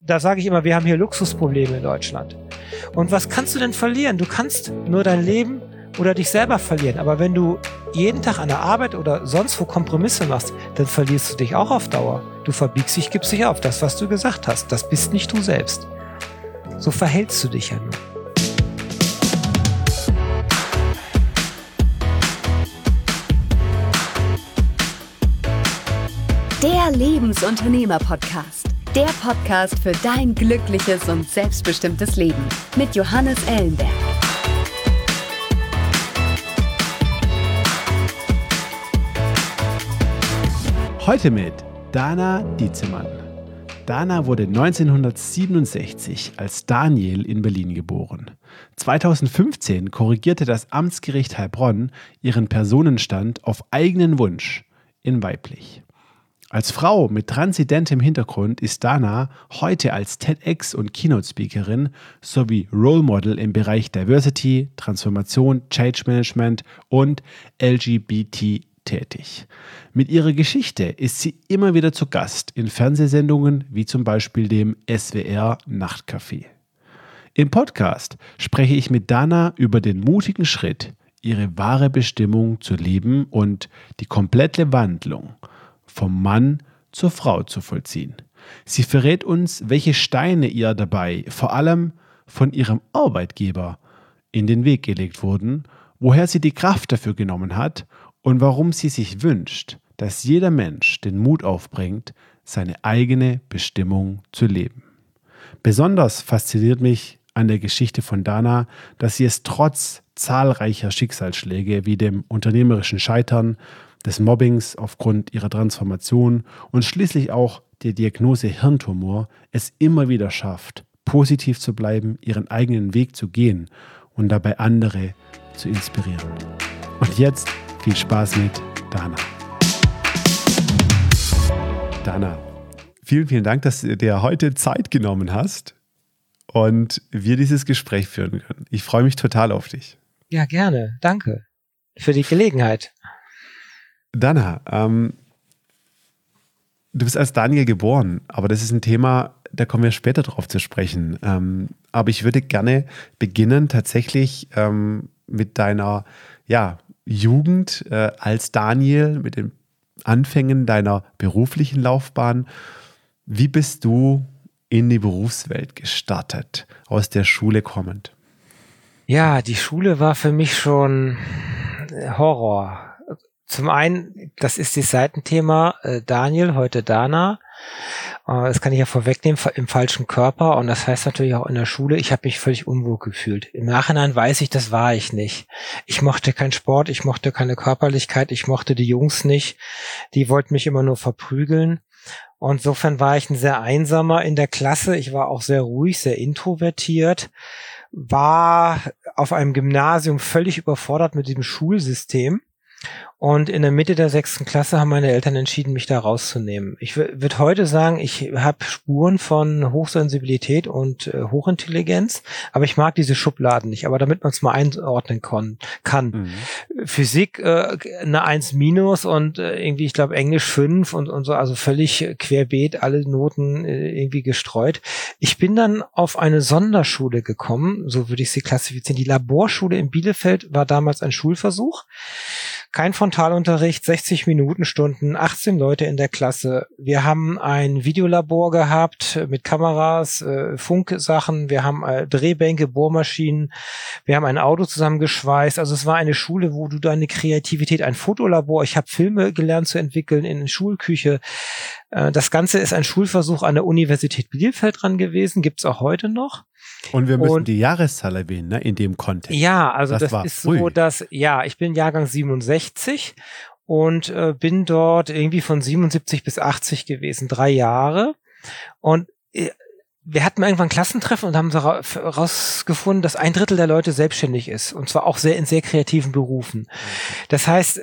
da sage ich immer, wir haben hier Luxusprobleme in Deutschland. Und was kannst du denn verlieren? Du kannst nur dein Leben oder dich selber verlieren. Aber wenn du jeden Tag an der Arbeit oder sonst wo Kompromisse machst, dann verlierst du dich auch auf Dauer. Du verbiegst dich, gibst dich auf. Das, was du gesagt hast, das bist nicht du selbst. So verhältst du dich ja nur. Der Lebensunternehmer-Podcast. Der Podcast für dein glückliches und selbstbestimmtes Leben. Mit Johannes Ellenberg. Heute mit Dana Dietzemann. Dana wurde 1967 als Daniel in Berlin geboren. 2015 korrigierte das Amtsgericht Heilbronn ihren Personenstand auf eigenen Wunsch in weiblich. Als Frau mit transidentem Hintergrund ist Dana heute als TEDx- und Keynote-Speakerin sowie Role Model im Bereich Diversity, Transformation, Change Management und LGBT tätig. Mit ihrer Geschichte ist sie immer wieder zu Gast in Fernsehsendungen wie zum Beispiel dem SWR Nachtcafé. Im Podcast spreche ich mit Dana über den mutigen Schritt, ihre wahre Bestimmung zu leben und die komplette Wandlung vom Mann zur Frau zu vollziehen. Sie verrät uns, welche Steine ihr dabei vor allem von ihrem Arbeitgeber in den Weg gelegt wurden, woher sie die Kraft dafür genommen hat und warum sie sich wünscht, dass jeder Mensch den Mut aufbringt, seine eigene Bestimmung zu leben. Besonders fasziniert mich an der Geschichte von Dana, dass sie es trotz zahlreicher Schicksalsschläge wie dem unternehmerischen Scheitern, des Mobbings aufgrund ihrer Transformation und schließlich auch der Diagnose Hirntumor es immer wieder schafft, positiv zu bleiben, ihren eigenen Weg zu gehen und dabei andere zu inspirieren. Und jetzt viel Spaß mit Dana. Dana, vielen, vielen Dank, dass du dir heute Zeit genommen hast und wir dieses Gespräch führen können. Ich freue mich total auf dich. Ja, gerne. Danke für die Gelegenheit. Dana, du bist als Daniel geboren, aber das ist ein Thema, da kommen wir später drauf zu sprechen. Aber ich würde gerne beginnen tatsächlich mit deiner Jugend als Daniel, mit den Anfängen deiner beruflichen Laufbahn. Wie bist du in die Berufswelt gestartet, aus der Schule kommend? Ja, die Schule war für mich schon Horror. Zum einen, das ist das Seitenthema Daniel, heute Dana. Das kann ich ja vorwegnehmen, im falschen Körper. Und das heißt natürlich auch in der Schule, ich habe mich völlig unwohl gefühlt. Im Nachhinein weiß ich, das war ich nicht. Ich mochte keinen Sport, ich mochte keine Körperlichkeit, ich mochte die Jungs nicht. Die wollten mich immer nur verprügeln. Und insofern war ich ein sehr einsamer in der Klasse. Ich war auch sehr ruhig, sehr introvertiert. War auf einem Gymnasium völlig überfordert mit diesem Schulsystem. Und in der Mitte der 6. Klasse haben meine Eltern entschieden, mich da rauszunehmen. Ich würde heute sagen, ich habe Spuren von Hochsensibilität und Hochintelligenz, aber ich mag diese Schubladen nicht. Aber damit man es mal einordnen kann. Mhm. Physik eine 1 minus und irgendwie, ich glaube, Englisch 5 und so, also völlig querbeet, alle Noten irgendwie gestreut. Ich bin dann auf eine Sonderschule gekommen, so würde ich sie klassifizieren. Die Laborschule in Bielefeld war damals ein Schulversuch. Kein Frontalunterricht, 60 Minutenstunden, 18 Leute in der Klasse. Wir haben ein Videolabor gehabt mit Kameras, Funksachen. Wir haben Drehbänke, Bohrmaschinen. Wir haben ein Auto zusammengeschweißt. Also es war eine Schule, wo du deine Kreativität, ein Fotolabor. Ich habe Filme gelernt zu entwickeln in der Schulküche. Das Ganze ist ein Schulversuch an der Universität Bielefeld dran gewesen. Gibt's auch heute noch. Und wir müssen die Jahreszahl erwähnen, ne, in dem Kontext. Ja, also das ist früh. So, dass, ich bin Jahrgang 67 und bin dort irgendwie von 77 bis 80 gewesen, 3 Jahre. Und wir hatten irgendwann ein Klassentreffen und haben herausgefunden, dass 1/3 der Leute selbstständig ist. Und zwar auch in sehr kreativen Berufen. Das heißt,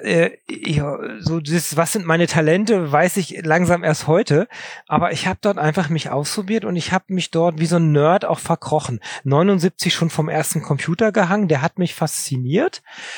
was sind meine Talente, weiß ich langsam erst heute. Aber ich habe dort einfach mich ausprobiert und ich habe mich dort wie so ein Nerd auch verkrochen. 79 schon vom ersten Computer gehangen, der hat mich fasziniert.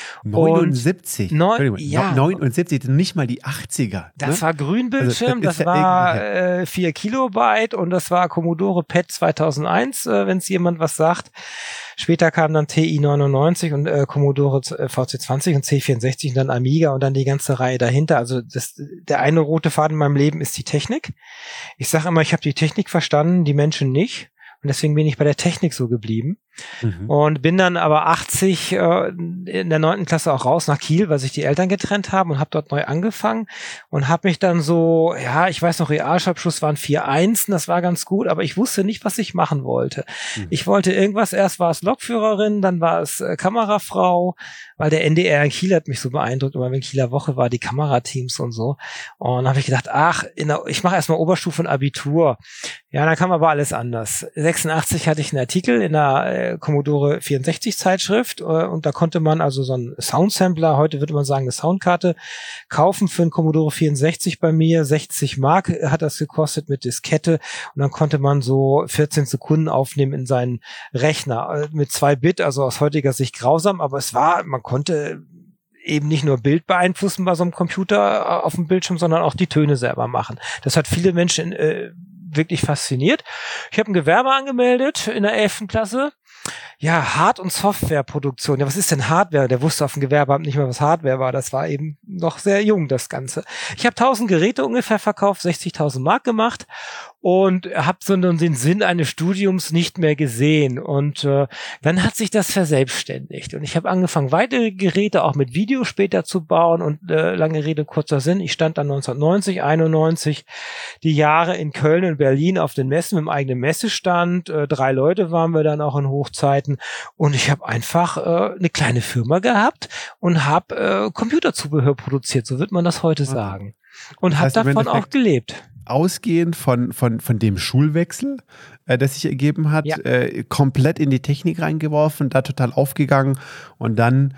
79? 79, nicht mal die 80er. Das war Grünbildschirm, also, das war 4 Kilobyte und das war Commodore PET 2001, wenn es jemand was sagt. Später kam dann TI 99 und Commodore VC20 und C64 und dann Amiga und dann die ganze Reihe dahinter. Also der eine rote Faden in meinem Leben ist die Technik. Ich sage immer, ich habe die Technik verstanden, die Menschen nicht. Und deswegen bin ich bei der Technik so geblieben. Und bin dann aber 80 in der 9. Klasse auch raus nach Kiel, weil sich die Eltern getrennt haben und habe dort neu angefangen und habe mich dann so, ja, ich weiß noch, Realschulabschluss waren 4.1, das war ganz gut, aber ich wusste nicht, was ich machen wollte. Ich wollte irgendwas, erst war es Lokführerin, dann war es Kamerafrau, weil der NDR in Kiel hat mich so beeindruckt, immer wenn Kieler Woche war, die Kamerateams und so. Und dann habe ich gedacht, ich mache erstmal Oberstufe und Abitur. Ja, dann kam aber alles anders. 86 hatte ich einen Artikel in der Commodore 64 Zeitschrift und da konnte man also so einen Soundsampler, heute würde man sagen eine Soundkarte, kaufen für einen Commodore 64 bei mir. 60 Mark hat das gekostet mit Diskette und dann konnte man so 14 Sekunden aufnehmen in seinen Rechner mit 2 Bit, also aus heutiger Sicht grausam, aber man konnte eben nicht nur Bild beeinflussen bei so einem Computer auf dem Bildschirm, sondern auch die Töne selber machen. Das hat viele Menschen wirklich fasziniert. Ich habe ein Gewerbe angemeldet in der 11. Klasse. Ja, Hard- und Softwareproduktion. Ja, was ist denn Hardware? Der wusste auf dem Gewerbeamt nicht mehr, was Hardware war. Das war eben noch sehr jung, das Ganze. Ich habe 1000 Geräte ungefähr verkauft, 60.000 Mark gemacht und habe so den Sinn eines Studiums nicht mehr gesehen. Und dann hat sich das verselbstständigt. Und ich habe angefangen, weitere Geräte auch mit Video später zu bauen. Und lange Rede, kurzer Sinn. Ich stand dann 1990, 91 die Jahre in Köln und Berlin auf den Messen mit dem eigenen Messestand. 3 Leute waren wir dann auch in Hochzeiten. Und ich habe einfach eine kleine Firma gehabt und habe Computerzubehör produziert, so wird man das heute sagen. Und habe davon auch gelebt. Ausgehend von dem Schulwechsel, der sich ergeben hat, komplett in die Technik reingeworfen, da total aufgegangen und dann,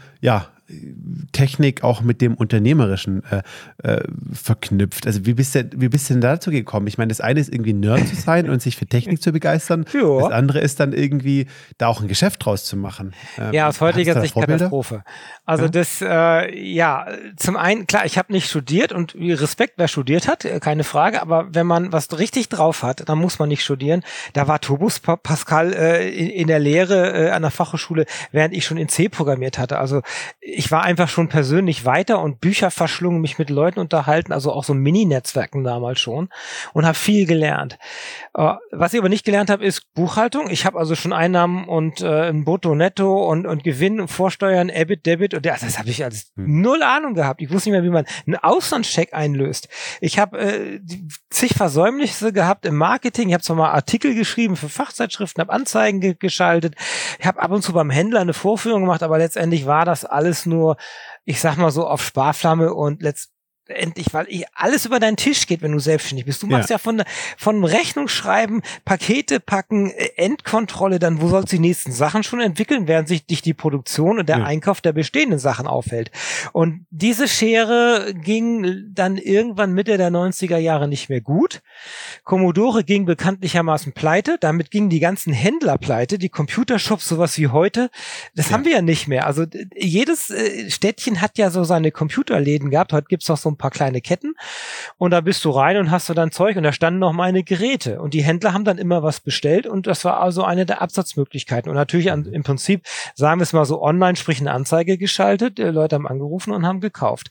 Technik auch mit dem Unternehmerischen verknüpft. Also wie bist du denn dazu gekommen? Ich meine, das eine ist irgendwie Nerd zu sein und sich für Technik zu begeistern. Ja. Das andere ist dann irgendwie da auch ein Geschäft draus zu machen. Aus heutiger Sicht Katastrophe. Also das, zum einen, klar, ich habe nicht studiert und Respekt, wer studiert hat, keine Frage, aber wenn man was richtig drauf hat, dann muss man nicht studieren. Da war Turbus Pascal in der Lehre an der Fachhochschule, während ich schon in C programmiert hatte. Also ich war einfach schon persönlich weiter und Bücher verschlungen, mich mit Leuten unterhalten, also auch so Mini-Netzwerken damals schon und habe viel gelernt. Was ich aber nicht gelernt habe, ist Buchhaltung. Ich habe also schon Einnahmen und ein Brutto, Netto und Gewinn, Vorsteuern, EBIT, Debit und das habe ich alles null Ahnung gehabt. Ich wusste nicht mehr, wie man einen Auslandscheck einlöst. Ich habe zig Versäumnisse gehabt im Marketing. Ich habe zwar mal Artikel geschrieben für Fachzeitschriften, habe Anzeigen geschaltet. Ich habe ab und zu beim Händler eine Vorführung gemacht, aber letztendlich war das alles nur, ich sag mal so, auf Sparflamme und letztendlich, weil alles über deinen Tisch geht, wenn du selbstständig bist. Du machst ja von Rechnung schreiben, Pakete packen, Endkontrolle, dann wo sollst du die nächsten Sachen schon entwickeln, während sich dich die Produktion und der Einkauf der bestehenden Sachen aufhält. Und diese Schere ging dann irgendwann Mitte der 90er Jahre nicht mehr gut. Commodore ging bekanntlichermaßen pleite, damit gingen die ganzen Händler pleite, die Computershops, sowas wie heute, das haben wir ja nicht mehr. Also jedes Städtchen hat ja so seine Computerläden gehabt, heute gibt's noch so ein paar kleine Ketten und da bist du rein und hast du dann Zeug und da standen noch meine Geräte und die Händler haben dann immer was bestellt und das war also eine der Absatzmöglichkeiten und natürlich im Prinzip, sagen wir es mal so, online, sprich eine Anzeige geschaltet, Leute haben angerufen und haben gekauft.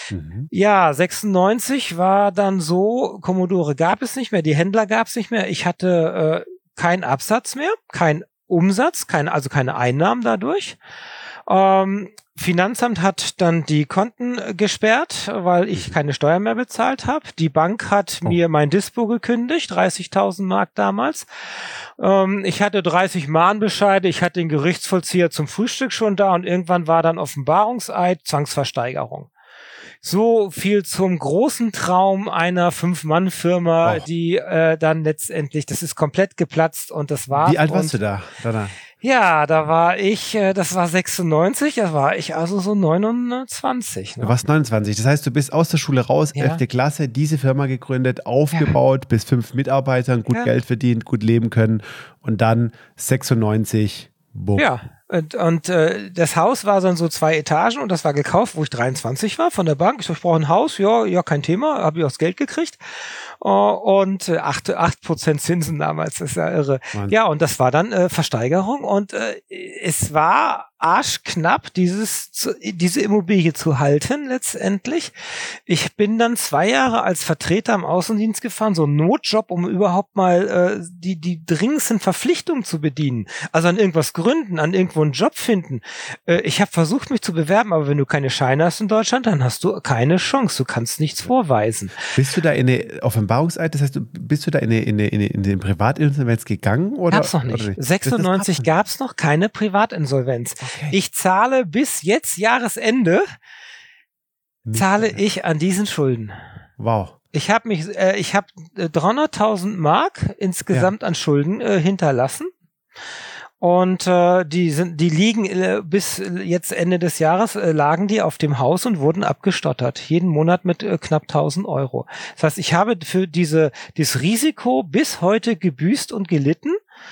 96 war dann so, Commodore gab es nicht mehr, die Händler gab es nicht mehr, ich hatte keinen Absatz mehr, kein Umsatz, also keine Einnahmen dadurch. Finanzamt hat dann die Konten gesperrt, weil ich keine Steuern mehr bezahlt habe. Die Bank hat mir mein Dispo gekündigt, 30.000 Mark damals. Ich hatte 30 Mahnbescheide, ich hatte den Gerichtsvollzieher zum Frühstück schon da und irgendwann war dann Offenbarungseid, Zwangsversteigerung. So viel zum großen Traum einer 5-Mann-Firma, die dann letztendlich, das ist komplett geplatzt und das war. Wie alt warst du da danach? Ja, da war ich, das war 96, da war ich also so 29. Ne? Du warst 29, das heißt, du bist aus der Schule raus, 11. Klasse, diese Firma gegründet, aufgebaut, bis 5 Mitarbeitern, gut Geld verdient, gut leben können und dann 96, bumm. Ja, Und das Haus war dann so 2 Etagen und das war gekauft, wo ich 23 war von der Bank. Ich so, ich brauche ein Haus, ja, kein Thema, habe ich auch das Geld gekriegt. Und 8% Zinsen damals, das ist ja irre. Mann. Ja, und das war dann Versteigerung und es war arschknapp, diese Immobilie zu halten letztendlich. Ich bin dann 2 Jahre als Vertreter im Außendienst gefahren, so ein Notjob, um überhaupt mal die dringendsten Verpflichtungen zu bedienen. Also an irgendwas gründen, an irgendwo einen Job finden. Ich habe versucht, mich zu bewerben, aber wenn du keine Scheine hast in Deutschland, dann hast du keine Chance. Du kannst nichts vorweisen. Bist du da in eine Offenbarungseid? Das heißt, bist du da in den Privatinsolvenz gegangen? Oder? Gab's noch nicht. 96 gab's noch keine Privatinsolvenz. Okay. Ich zahle bis jetzt Jahresende, zahle ich an diesen Schulden. Wow. Ich habe 300.000 Mark insgesamt an Schulden hinterlassen. Und die liegen bis jetzt Ende des Jahres lagen die auf dem Haus und wurden abgestottert. Jeden Monat mit knapp 1.000 Euro. Das heißt, ich habe für dieses Risiko bis heute gebüßt und gelitten.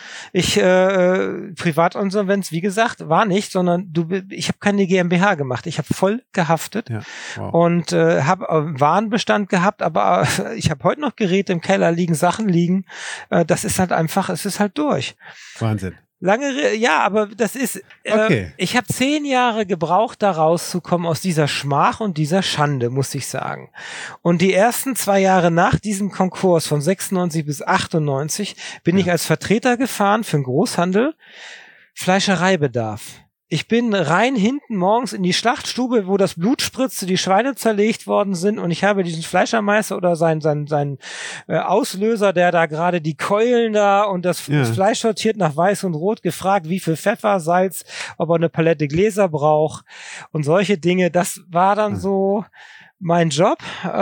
Privatinsolvenz, wie gesagt, war nicht, sondern ich habe keine GmbH gemacht. Ich habe voll gehaftet und habe Warenbestand gehabt, aber ich habe heute noch Geräte im Keller liegen, Sachen liegen. Das ist halt einfach, es ist halt durch. Wahnsinn. Aber das ist, ich habe 10 Jahre gebraucht, da rauszukommen aus dieser Schmach und dieser Schande, muss ich sagen. Und die ersten 2 Jahre nach diesem Konkurs von 96 bis 98 bin ich als Vertreter gefahren für den Großhandel, Fleischereibedarf. Ich bin rein hinten morgens in die Schlachtstube, wo das Blut spritzte, die Schweine zerlegt worden sind und ich habe diesen Fleischermeister oder seinen Auslöser, der da gerade die Keulen da und das Fleisch sortiert nach Weiß und Rot, gefragt, wie viel Pfeffer, Salz, ob er eine Palette Gläser braucht und solche Dinge. Das war dann so mein Job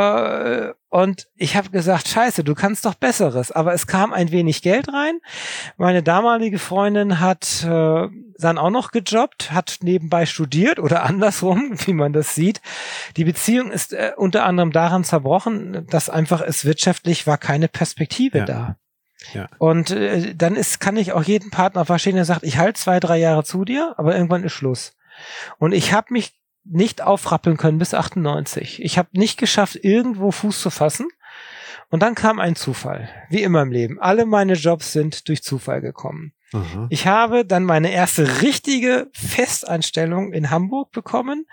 und ich habe gesagt, scheiße, du kannst doch Besseres, aber es kam ein wenig Geld rein. Meine damalige Freundin hat dann auch noch gejobbt, hat nebenbei studiert oder andersrum, wie man das sieht. Die Beziehung ist unter anderem daran zerbrochen, dass einfach es wirtschaftlich war keine Perspektive da. Ja. Und dann kann ich auch jeden Partner verstehen, der sagt, ich halte 2-3 Jahre zu dir, aber irgendwann ist Schluss. Und ich habe mich nicht aufrappeln können bis 98. Ich habe nicht geschafft, irgendwo Fuß zu fassen. Und dann kam ein Zufall, wie immer im Leben. Alle meine Jobs sind durch Zufall gekommen. Aha. Ich habe dann meine erste richtige Festanstellung in Hamburg bekommen,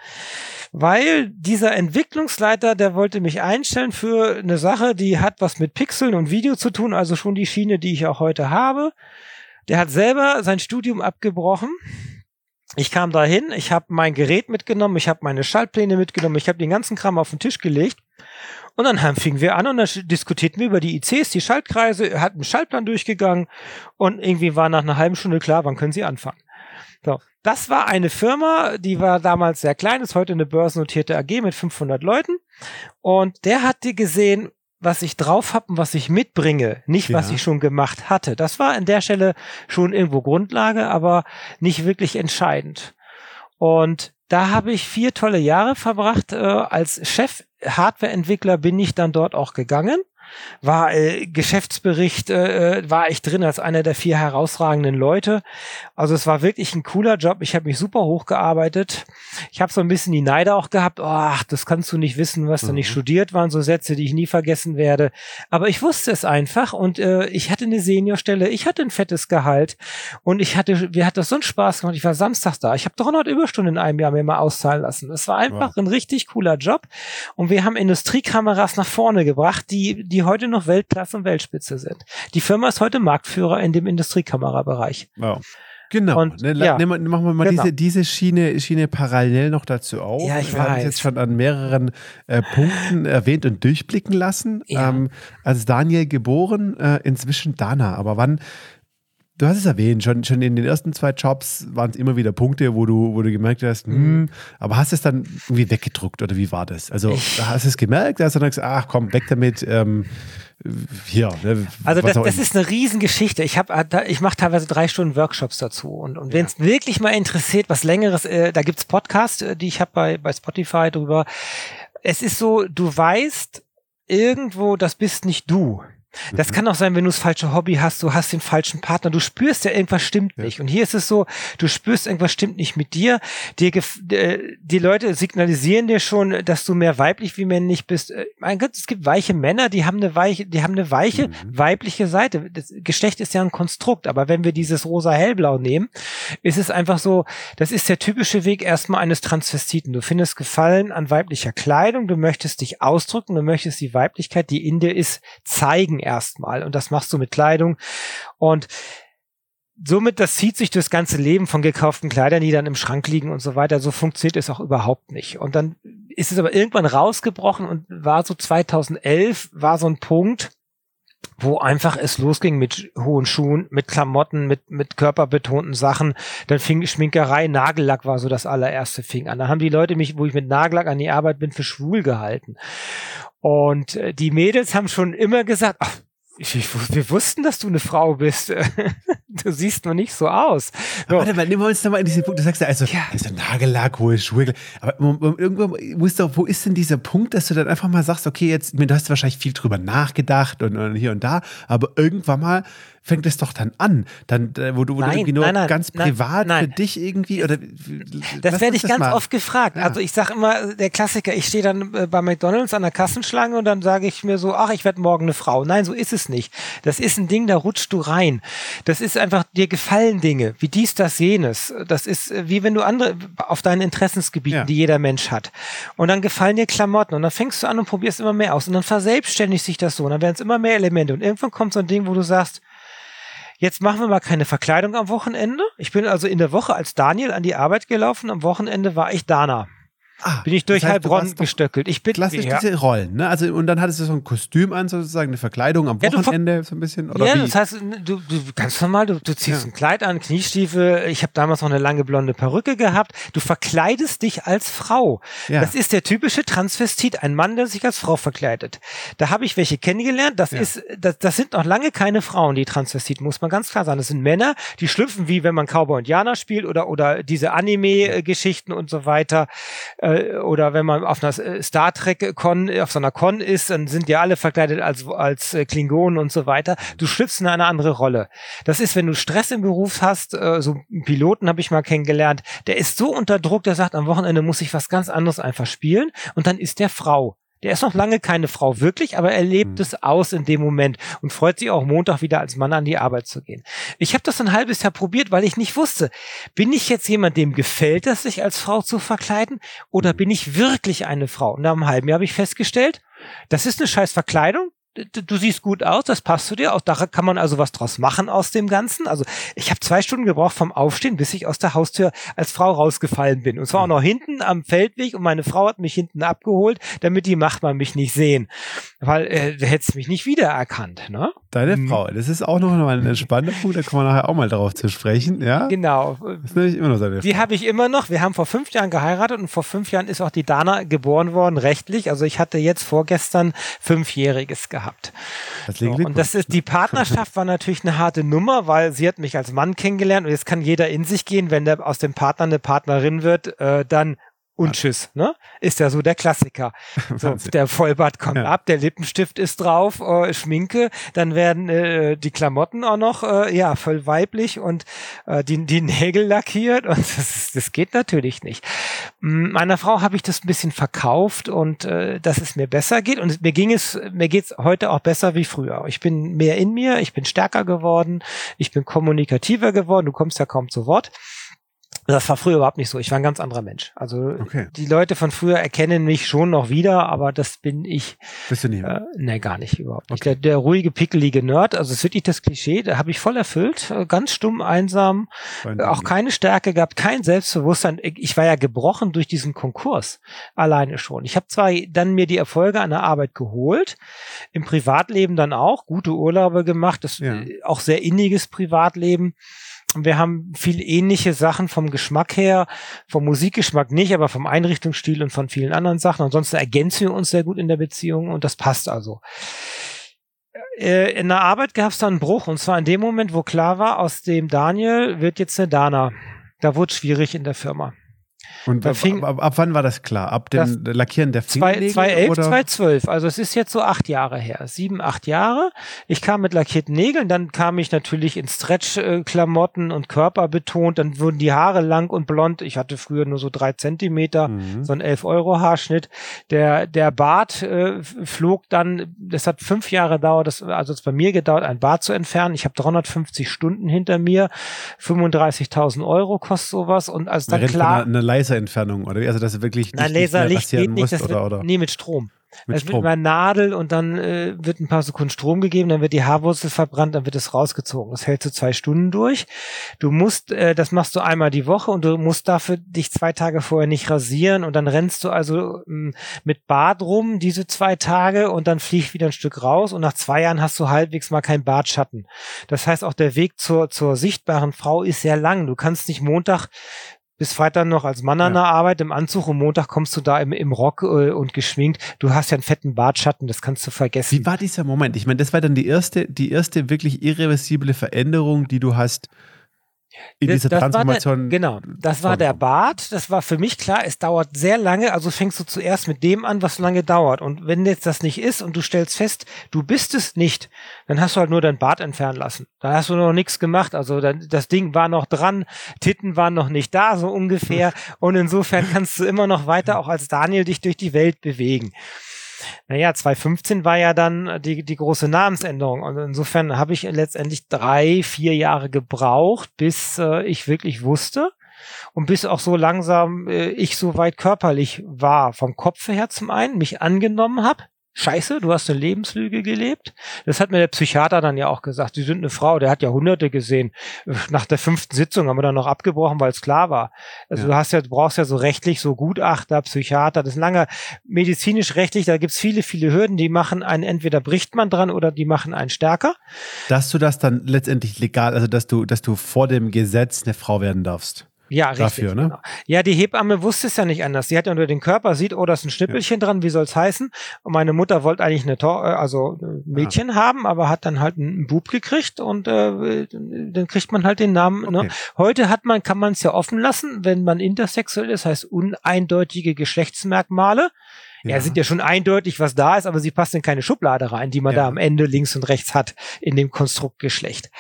weil dieser Entwicklungsleiter, der wollte mich einstellen für eine Sache, die hat was mit Pixeln und Video zu tun, also schon die Schiene, die ich auch heute habe. Der hat selber sein Studium abgebrochen. Ich kam dahin, ich habe mein Gerät mitgenommen, ich habe meine Schaltpläne mitgenommen, ich habe den ganzen Kram auf den Tisch gelegt und dann fingen wir an und dann diskutierten wir über die ICs, die Schaltkreise, hat einen Schaltplan durchgegangen und irgendwie war nach einer halben Stunde klar, wann können Sie anfangen. So, das war eine Firma, die war damals sehr klein, ist heute eine börsennotierte AG mit 500 Leuten und der hatte gesehen, was ich drauf habe und was ich mitbringe, nicht was ich schon gemacht hatte. Das war an der Stelle schon irgendwo Grundlage, aber nicht wirklich entscheidend. Und da habe ich 4 tolle Jahre verbracht. Als Chef-Hardware-Entwickler bin ich dann dort auch gegangen. War Geschäftsbericht, war ich drin als einer der 4 herausragenden Leute. Also es war wirklich ein cooler Job. Ich habe mich super hochgearbeitet. Ich habe so ein bisschen die Neider auch gehabt. Das kannst du nicht wissen, was da nicht studiert waren. So Sätze, die ich nie vergessen werde. Aber ich wusste es einfach und ich hatte eine Seniorstelle. Ich hatte ein fettes Gehalt und mir hat das so einen Spaß gemacht. Ich war samstags da. Ich habe 300 Überstunden in einem Jahr mir mal auszahlen lassen. Es war einfach ein richtig cooler Job und wir haben Industriekameras nach vorne gebracht, die heute noch Weltklasse und Weltspitze sind. Die Firma ist heute Marktführer in dem Industriekamerabereich. Wow. Genau. Und, machen wir mal diese Schiene parallel noch dazu auf. Ja, ich weiß. Wir haben es jetzt schon an mehreren Punkten erwähnt und durchblicken lassen. Ja. Als Daniel geboren, inzwischen Dana. Aber wann? Du hast es erwähnt, schon in den ersten 2 Jobs waren es immer wieder Punkte, wo du gemerkt hast, aber hast du es dann irgendwie weggedruckt oder wie war das? Also hast du es gemerkt, hast du dann gesagt, ach komm, weg damit, hier. Also das ist eine Riesengeschichte. Ich mache teilweise 3 Stunden Workshops dazu und wenn es wirklich mal interessiert, was Längeres, da gibt's Podcasts, die ich habe bei Spotify drüber. Es ist so, du weißt irgendwo, das bist nicht du. Das kann auch sein, wenn du das falsche Hobby hast, du hast den falschen Partner, du spürst ja, irgendwas stimmt nicht. Und hier ist es so, du spürst, irgendwas stimmt nicht mit dir. Die Leute signalisieren dir schon, dass du mehr weiblich wie männlich bist. Mein Gott, es gibt weiche Männer, die haben eine weiche weibliche Seite. Das Geschlecht ist ja ein Konstrukt, aber wenn wir dieses rosa-hellblau nehmen, ist es einfach so, das ist der typische Weg erstmal eines Transvestiten. Du findest Gefallen an weiblicher Kleidung, du möchtest dich ausdrücken, du möchtest die Weiblichkeit, die in dir ist, zeigen erstmal. Und das machst du mit Kleidung. Und somit, das zieht sich das ganze Leben von gekauften Kleidern, die dann im Schrank liegen und so weiter. So funktioniert es auch überhaupt nicht. Und dann ist es aber irgendwann rausgebrochen und war so 2011, war so ein Punkt, wo einfach es losging mit hohen Schuhen, mit Klamotten, mit körperbetonten Sachen. Dann fing Schminkerei, Nagellack war so das allererste, fing an. Dann haben die Leute mich, wo ich mit Nagellack an die Arbeit bin, für schwul gehalten. Und die Mädels haben schon immer gesagt, ach, wir wussten, dass du eine Frau bist. Du siehst noch nicht so aus. So. Warte mal, nehmen wir uns nochmal in diesen Punkt. Du sagst ja, also Nagellack, hohe Schuhe. Aber irgendwo wo ist denn dieser Punkt, dass du dann einfach mal sagst, okay, jetzt, du hast wahrscheinlich viel drüber nachgedacht und hier und da, aber irgendwann mal fängt es doch dann an, wo du irgendwie nur ganz privat für dich irgendwie, oder? Das werde ich ganz oft gefragt. Ja. Also ich sage immer, der Klassiker, ich stehe dann bei McDonald's an der Kassenschlange und dann sage ich mir so, ach, ich werde morgen eine Frau. Nein, so ist es nicht. Das ist ein Ding, da rutschst du rein. Das ist einfach, dir gefallen Dinge, wie dies, das, jenes. Das ist wie wenn du andere auf deinen Interessensgebieten, die jeder Mensch hat. Und dann gefallen dir Klamotten und dann fängst du an und probierst immer mehr aus und dann verselbstständigt sich das so und dann werden es immer mehr Elemente und irgendwann kommt so ein Ding, wo du sagst, jetzt machen wir mal keine Verkleidung am Wochenende. Ich bin also in der Woche als Daniel an die Arbeit gelaufen, am Wochenende war ich Dana. Bin ich durch Heilbronn gestöckelt. Ich bin klassisch diese Rollen, ne? Also, und dann hattest du so ein Kostüm an, sozusagen, eine Verkleidung am Wochenende, so ein bisschen, oder wie? Das heißt, du ganz normal, du ziehst ein Kleid an, Kniestiefel, ich habe damals noch eine lange blonde Perücke gehabt, du verkleidest dich als Frau. Ja. Das ist der typische Transvestit, ein Mann, der sich als Frau verkleidet. Da habe ich welche kennengelernt, das sind noch lange keine Frauen, die Transvestiten, muss man ganz klar sagen. Das sind Männer, die schlüpfen wie wenn man Cowboy und Indianer spielt oder diese Anime-Geschichten und so weiter. Oder wenn man auf einer Star Trek auf so einer Con ist, dann sind ja alle verkleidet als Klingonen und so weiter. Du schlüpfst in eine andere Rolle. Das ist, wenn du Stress im Beruf hast, so einen Piloten habe ich mal kennengelernt, der ist so unter Druck, der sagt, am Wochenende muss ich was ganz anderes einfach spielen und dann ist der Frau. Der ist noch lange keine Frau wirklich, aber er lebt es aus in dem Moment und freut sich auch Montag wieder als Mann an die Arbeit zu gehen. Ich habe das ein halbes Jahr probiert, weil ich nicht wusste, bin ich jetzt jemand, dem gefällt es, sich als Frau zu verkleiden oder bin ich wirklich eine Frau? Und nach einem halben Jahr habe ich festgestellt, das ist eine scheiß Verkleidung. Du siehst gut aus, das passt zu dir. Auch da kann man also was draus machen aus dem Ganzen. Also ich habe 2 Stunden gebraucht vom Aufstehen, bis ich aus der Haustür als Frau rausgefallen bin. Und zwar auch noch hinten am Feldweg und meine Frau hat mich hinten abgeholt, damit die Machtmann mich nicht sehen. Weil du hättest mich nicht wiedererkannt, ne? Deine Frau, das ist auch noch mal ein spannender Punkt, da kommen wir nachher auch mal drauf zu sprechen, ja? Genau. Das ist nämlich immer noch seine Frau. Die habe ich immer noch. Wir haben vor 5 Jahren geheiratet und vor 5 Jahren ist auch die Dana geboren worden, rechtlich. Also ich hatte jetzt vorgestern 5-Jähriges gehabt. Und die Partnerschaft war natürlich eine harte Nummer, weil sie hat mich als Mann kennengelernt und jetzt kann jeder in sich gehen, wenn der aus dem Partner eine Partnerin wird, dann und tschüss, ne? Ist ja so der Klassiker. So, der Vollbart kommt ab, der Lippenstift ist drauf, Schminke, dann werden die Klamotten auch noch voll weiblich und die Nägel lackiert und das geht natürlich nicht. Meiner Frau habe ich das ein bisschen verkauft und dass es mir besser geht und mir geht's heute auch besser wie früher. Ich bin mehr in mir, ich bin stärker geworden, ich bin kommunikativer geworden, du kommst ja kaum zu Wort. Das war früher überhaupt nicht so. Ich war ein ganz anderer Mensch. Also die Leute von früher erkennen mich schon noch wieder, aber das bin ich. Bist du nicht? Nee, gar nicht, überhaupt nicht. Der ruhige, pickelige Nerd, also es ist wirklich das Klischee, da habe ich voll erfüllt. Ganz stumm, einsam, auch keine Stärke gehabt, kein Selbstbewusstsein. Ich war ja gebrochen durch diesen Konkurs, alleine schon. Ich habe zwar dann mir die Erfolge an der Arbeit geholt, im Privatleben dann auch, gute Urlaube gemacht, auch sehr inniges Privatleben. Wir haben viel ähnliche Sachen vom Geschmack her, vom Musikgeschmack nicht, aber vom Einrichtungsstil und von vielen anderen Sachen. Ansonsten ergänzen wir uns sehr gut in der Beziehung und das passt also. In der Arbeit gab es dann einen Bruch und zwar in dem Moment, wo klar war, aus dem Daniel wird jetzt eine Dana. Da wurde es schwierig in der Firma. Und ab wann war das klar? Ab dem Lackieren der Fingernägel? 2011, 2012. Also es ist jetzt so 8 Jahre her. 7, 8 Jahre. Ich kam mit lackierten Nägeln, dann kam ich natürlich in Stretch-Klamotten und Körper betont. Dann wurden die Haare lang und blond. Ich hatte früher nur so 3 Zentimeter, so ein 11-Euro-Haarschnitt. Der Bart flog dann, das hat 5 Jahre gedauert, also es bei mir gedauert, ein Bart zu entfernen. Ich habe 350 Stunden hinter mir. 35.000 Euro kostet sowas. Und als dann klar... Eine Laserentfernung, oder? Also, dass du wirklich nicht Laserlicht geht nicht, das oder? Nee, mit Strom. Es wird immer Nadel und dann wird ein paar Sekunden Strom gegeben, dann wird die Haarwurzel verbrannt, dann wird es rausgezogen. Das hält so 2 Stunden durch. Du musst, das machst du einmal die Woche und du musst dafür dich 2 Tage vorher nicht rasieren und dann rennst du also mit Bart rum diese 2 Tage und dann fliegt wieder ein Stück raus und nach 2 Jahren hast du halbwegs mal keinen Bartschatten. Das heißt, auch der Weg zur sichtbaren Frau ist sehr lang. Du kannst nicht Montag bis Freitag noch als Mann an der Arbeit im Anzug und Montag kommst du da im Rock und geschminkt. Du hast ja einen fetten Bartschatten, das kannst du vergessen. Wie war dieser Moment? Ich meine, das war dann die erste wirklich irreversible Veränderung, die du hast in dieser Transformation. Das war der Bart. Das war für mich klar, es dauert sehr lange, also fängst du zuerst mit dem an, was lange dauert. Und wenn jetzt das nicht ist und du stellst fest, du bist es nicht, dann hast du halt nur dein Bart entfernen lassen. Da hast du noch nichts gemacht. Also das Ding war noch dran, Titten waren noch nicht da, so ungefähr. Und insofern kannst du immer noch weiter auch als Daniel dich durch die Welt bewegen. Naja, 2015 war ja dann die große Namensänderung und insofern habe ich letztendlich 3-4 Jahre gebraucht, bis ich wirklich wusste und bis auch so langsam ich so weit körperlich war, vom Kopf her zum einen, mich angenommen habe. Scheiße, du hast eine Lebenslüge gelebt. Das hat mir der Psychiater dann ja auch gesagt. Sie sind eine Frau, der hat ja Hunderte gesehen. Nach der 5. Sitzung haben wir dann noch abgebrochen, weil es klar war. Also du brauchst ja so rechtlich so Gutachter, Psychiater. Das ist lange medizinisch-rechtlich, da gibt's viele, viele Hürden, die machen einen, entweder bricht man dran oder die machen einen stärker. Dass du das dann letztendlich legal, also dass du vor dem Gesetz eine Frau werden darfst. Ja, richtig. Dafür, ne? Genau. Ja, die Hebamme wusste es ja nicht anders. Sie hat ja nur den Körper, sieht, oh, da ist ein Schnippelchen dran, wie soll's heißen? Und meine Mutter wollte eigentlich ein Mädchen haben, aber hat dann halt einen Bub gekriegt und dann kriegt man halt den Namen. Okay. Ne? Heute kann man es ja offen lassen, wenn man intersexuell ist, heißt uneindeutige Geschlechtsmerkmale. Ja, sind ja schon eindeutig, was da ist, aber sie passt in keine Schublade rein, die man da am Ende links und rechts hat in dem Konstrukt Geschlecht.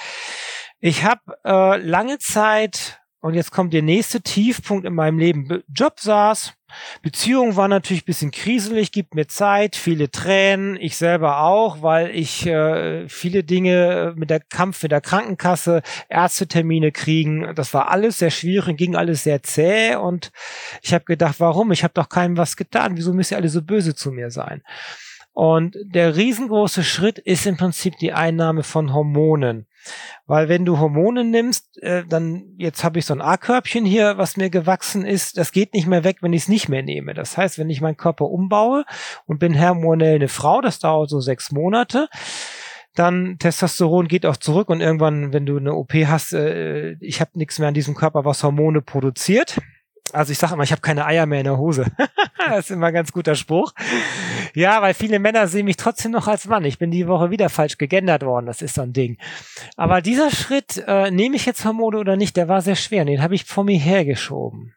Ich habe lange Zeit... Und jetzt kommt der nächste Tiefpunkt in meinem Leben. Job saß, Beziehung war natürlich ein bisschen kriselig, gibt mir Zeit, viele Tränen, ich selber auch, weil ich viele Dinge mit der Krankenkasse, Ärztetermine kriegen, das war alles sehr schwierig, ging alles sehr zäh und ich habe gedacht, warum? Ich habe doch keinem was getan, wieso müsst ihr alle so böse zu mir sein? Und der riesengroße Schritt ist im Prinzip die Einnahme von Hormonen. Weil wenn du Hormone nimmst, dann, jetzt habe ich so ein A-Körbchen hier, was mir gewachsen ist, das geht nicht mehr weg, wenn ich es nicht mehr nehme. Das heißt, wenn ich meinen Körper umbaue und bin hormonell eine Frau, das dauert so 6 Monate, dann Testosteron geht auch zurück und irgendwann, wenn du eine OP hast, ich habe nichts mehr an diesem Körper, was Hormone produziert. Also ich sage immer, ich habe keine Eier mehr in der Hose. Das ist immer ein ganz guter Spruch. Ja, weil viele Männer sehen mich trotzdem noch als Mann. Ich bin die Woche wieder falsch gegendert worden. Das ist so ein Ding. Aber dieser Schritt, nehme ich jetzt Hormone oder nicht, der war sehr schwer. Den habe ich vor mir hergeschoben.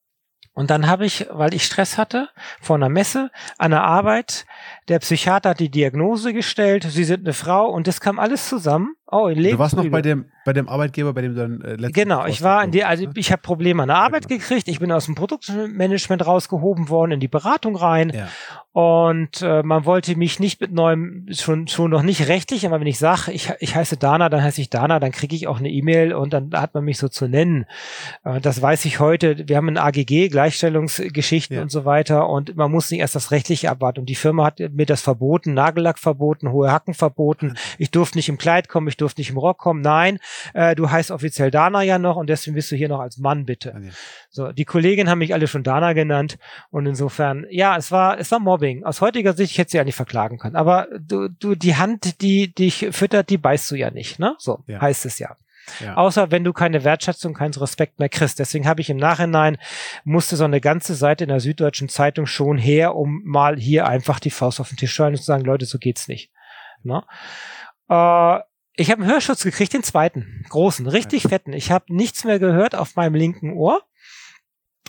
Und dann habe ich, weil ich Stress hatte, vor einer Messe, an der Arbeit, der Psychiater hat die Diagnose gestellt, Sie sind eine Frau und das kam alles zusammen. Oh, du warst noch bei dem Arbeitgeber, bei dem du dann letztens... Genau, ich habe Probleme an der Arbeit gekriegt, ich bin aus dem Produktmanagement rausgehoben worden, in die Beratung rein und man wollte mich nicht mit neuem, schon noch nicht rechtlich, aber wenn ich sage, ich heiße Dana, dann heiße ich Dana, dann kriege ich auch eine E-Mail und dann hat man mich so zu nennen. Das weiß ich heute, wir haben ein AGG, Gleichstellungsgeschichten und so weiter und man muss nicht erst das Rechtliche abwarten und die Firma hat mir das verboten, Nagellack verboten, hohe Hacken verboten, ich durfte nicht im Kleid kommen, ich durfte nicht im Rock kommen, nein, du heißt offiziell Dana ja noch und deswegen bist du hier noch als Mann, bitte. Okay. So, die Kolleginnen haben mich alle schon Dana genannt und insofern, ja, es war Mobbing. Aus heutiger Sicht, ich hätte sie ja nicht verklagen können, aber du die Hand, die dich füttert, die beißt du ja nicht, ne? So heißt es ja. Außer wenn du keine Wertschätzung, keinen Respekt mehr kriegst. Deswegen habe ich im Nachhinein, musste so eine ganze Seite in der Süddeutschen Zeitung schon her, um mal hier einfach die Faust auf den Tisch zu halten und zu sagen, Leute, so geht's nicht. Ne? Ich habe einen Hörschutz gekriegt, den zweiten, großen, richtig fetten. Ich habe nichts mehr gehört auf meinem linken Ohr.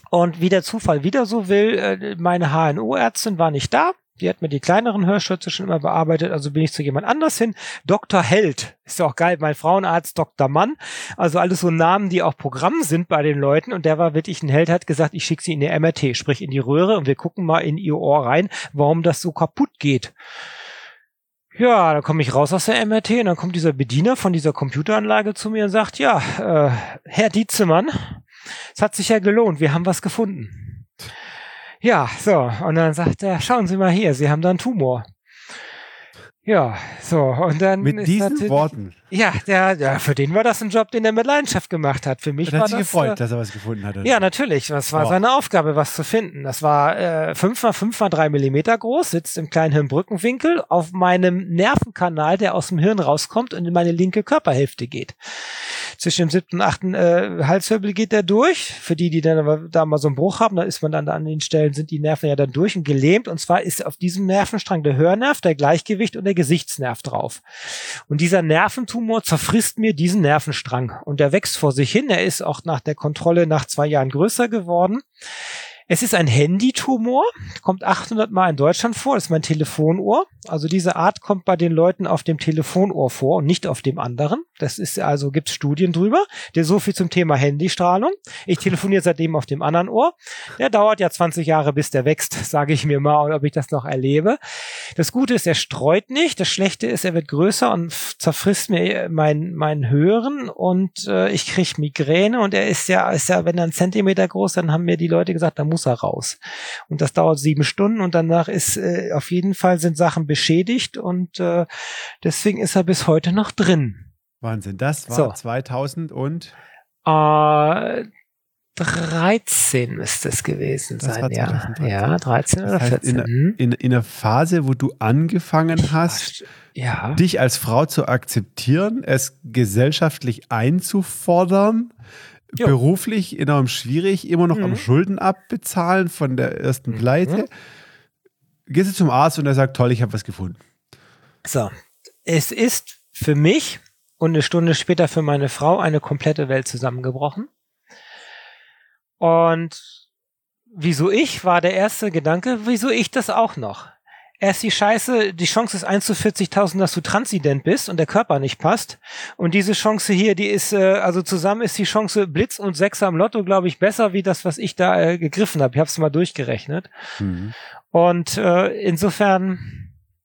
Und wie der Zufall wieder so will, meine HNO-Ärztin war nicht da. Die hat mir die kleineren Hörschütze schon immer bearbeitet, also bin ich zu jemand anders hin. Dr. Held, ist ja auch geil, mein Frauenarzt Dr. Mann, also alles so Namen, die auch Programm sind bei den Leuten, und der war wirklich ein Held, hat gesagt, ich schicke sie in die MRT, sprich in die Röhre, und wir gucken mal in ihr Ohr rein, warum das so kaputt geht. Ja, dann komme ich raus aus der MRT und dann kommt dieser Bediener von dieser Computeranlage zu mir und sagt, ja, Herr Dietzemann, es hat sich ja gelohnt, wir haben was gefunden. Ja, so, und dann sagt er, schauen Sie mal hier, Sie haben da einen Tumor. Ja, so, und dann mit diesen Worten. Ja, für den war das ein Job, den er mit Leidenschaft gemacht hat. Für mich war das... Hat sich gefreut, dass er was gefunden hat. Ja, natürlich. Das war seine Aufgabe, was zu finden. Das war 5 mal 5 mal 3 Millimeter groß, sitzt im kleinen Hirnbrückenwinkel auf meinem Nervenkanal, der aus dem Hirn rauskommt und in meine linke Körperhälfte geht. Zwischen dem 7. und 8. Halswirbel geht der durch. Für die dann da mal so einen Bruch haben, da ist man dann an den Stellen, sind die Nerven ja dann durch und gelähmt. Und zwar ist auf diesem Nervenstrang der Hörnerv, der Gleichgewicht und der Gesichtsnerv drauf. Und dieser Nerventumor zerfrisst mir diesen Nervenstrang. Und der wächst vor sich hin. Er ist auch nach der Kontrolle nach 2 Jahren größer geworden. Es ist ein Handytumor, kommt 800 Mal in Deutschland vor, das ist mein Telefonohr. Also diese Art kommt bei den Leuten auf dem Telefonohr vor und nicht auf dem anderen. Das ist also, gibt's Studien drüber. So viel zum Thema Handystrahlung. Ich telefoniere seitdem auf dem anderen Ohr. Der dauert ja 20 Jahre, bis der wächst, sage ich mir mal, und ob ich das noch erlebe. Das Gute ist, er streut nicht. Das Schlechte ist, er wird größer und zerfrisst mir mein Hören und ich kriege Migräne, und er ist ja, wenn er 1 Zentimeter groß, dann haben mir die Leute gesagt, da muss er raus. Und das dauert 7 Stunden und danach ist auf jeden Fall sind Sachen beschädigt, und deswegen ist er bis heute noch drin. Wahnsinn, das war 2000 und 13 müsste es gewesen das sein, ja. 2013. Ja, 13 oder 14. In der Phase, wo du angefangen hast, dich als Frau zu akzeptieren, es gesellschaftlich einzufordern, beruflich enorm schwierig, immer noch am Schulden abbezahlen von der ersten Pleite. Gehst du zum Arzt und er sagt, toll, ich habe was gefunden. So, es ist für mich und eine Stunde später für meine Frau eine komplette Welt zusammengebrochen. Und wieso ich, war der erste Gedanke, wieso ich das auch noch? Erst die Chance ist 1 zu 40.000, dass du transident bist und der Körper nicht passt. Und diese Chance hier, die ist, also zusammen ist die Chance Blitz und 6 am Lotto, glaube ich, besser wie das, was ich da gegriffen habe. Ich habe es mal durchgerechnet. Und insofern,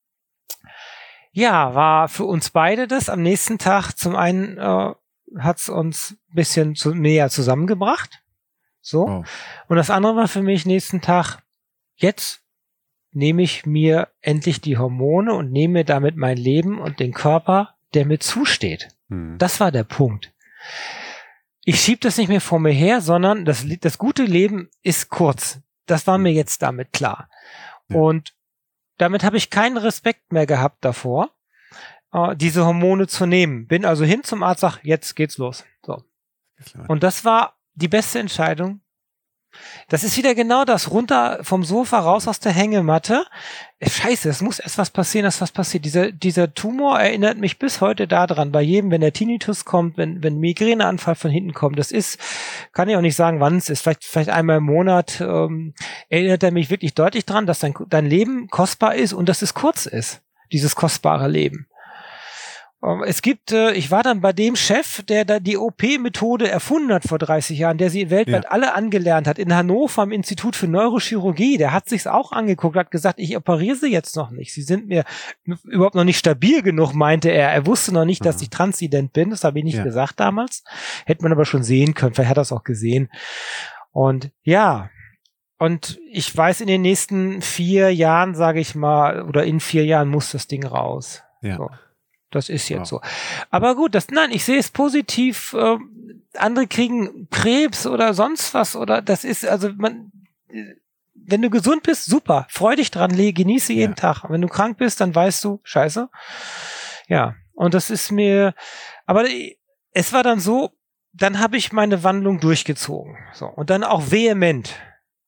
ja, war für uns beide das am nächsten Tag. Zum einen hat es uns ein bisschen näher zusammengebracht. So. Oh. Und das andere war für mich nächsten Tag, jetzt nehme ich mir endlich die Hormone und nehme mir damit mein Leben und den Körper, der mir zusteht. Das war der Punkt. Ich schiebe das nicht mehr vor mir her, sondern das gute Leben ist kurz. Das war mir jetzt damit klar. Ja. Und damit habe ich keinen Respekt mehr gehabt davor, diese Hormone zu nehmen. Bin also hin zum Arzt, sag, jetzt geht's los. So. Und das war die beste Entscheidung. Das ist wieder genau das, runter vom Sofa, raus aus der Hängematte. Scheiße, es muss erst was passieren, dass was passiert. Dieser Tumor erinnert mich bis heute daran, bei jedem, wenn der Tinnitus kommt, wenn Migräneanfall von hinten kommt, das ist, kann ich auch nicht sagen, wann es ist, vielleicht einmal im Monat, erinnert er mich wirklich deutlich dran, dass dein Leben kostbar ist und dass es kurz ist, dieses kostbare Leben. Es gibt, ich war dann bei dem Chef, der da die OP-Methode erfunden hat vor 30 Jahren, der sie weltweit alle angelernt hat, in Hannover am Institut für Neurochirurgie, der hat sich's auch angeguckt, hat gesagt, ich operiere sie jetzt noch nicht. Sie sind mir überhaupt noch nicht stabil genug, meinte er. Er wusste noch nicht, dass ich transident bin, das habe ich nicht gesagt damals. Hätte man aber schon sehen können, vielleicht hat er es auch gesehen. Und ja, und ich weiß, in den nächsten 4 Jahren, sage ich mal, oder in 4 Jahren muss das Ding raus. Ja. So. Das ist jetzt so. Aber gut, ich sehe es positiv. Andere kriegen Krebs oder sonst was, oder das ist, also wenn du gesund bist, super, freu dich dran, genieße jeden Tag. Wenn du krank bist, dann weißt du, scheiße. Ja, und das ist mir, aber es war dann so, dann habe ich meine Wandlung durchgezogen. So, und dann auch vehement.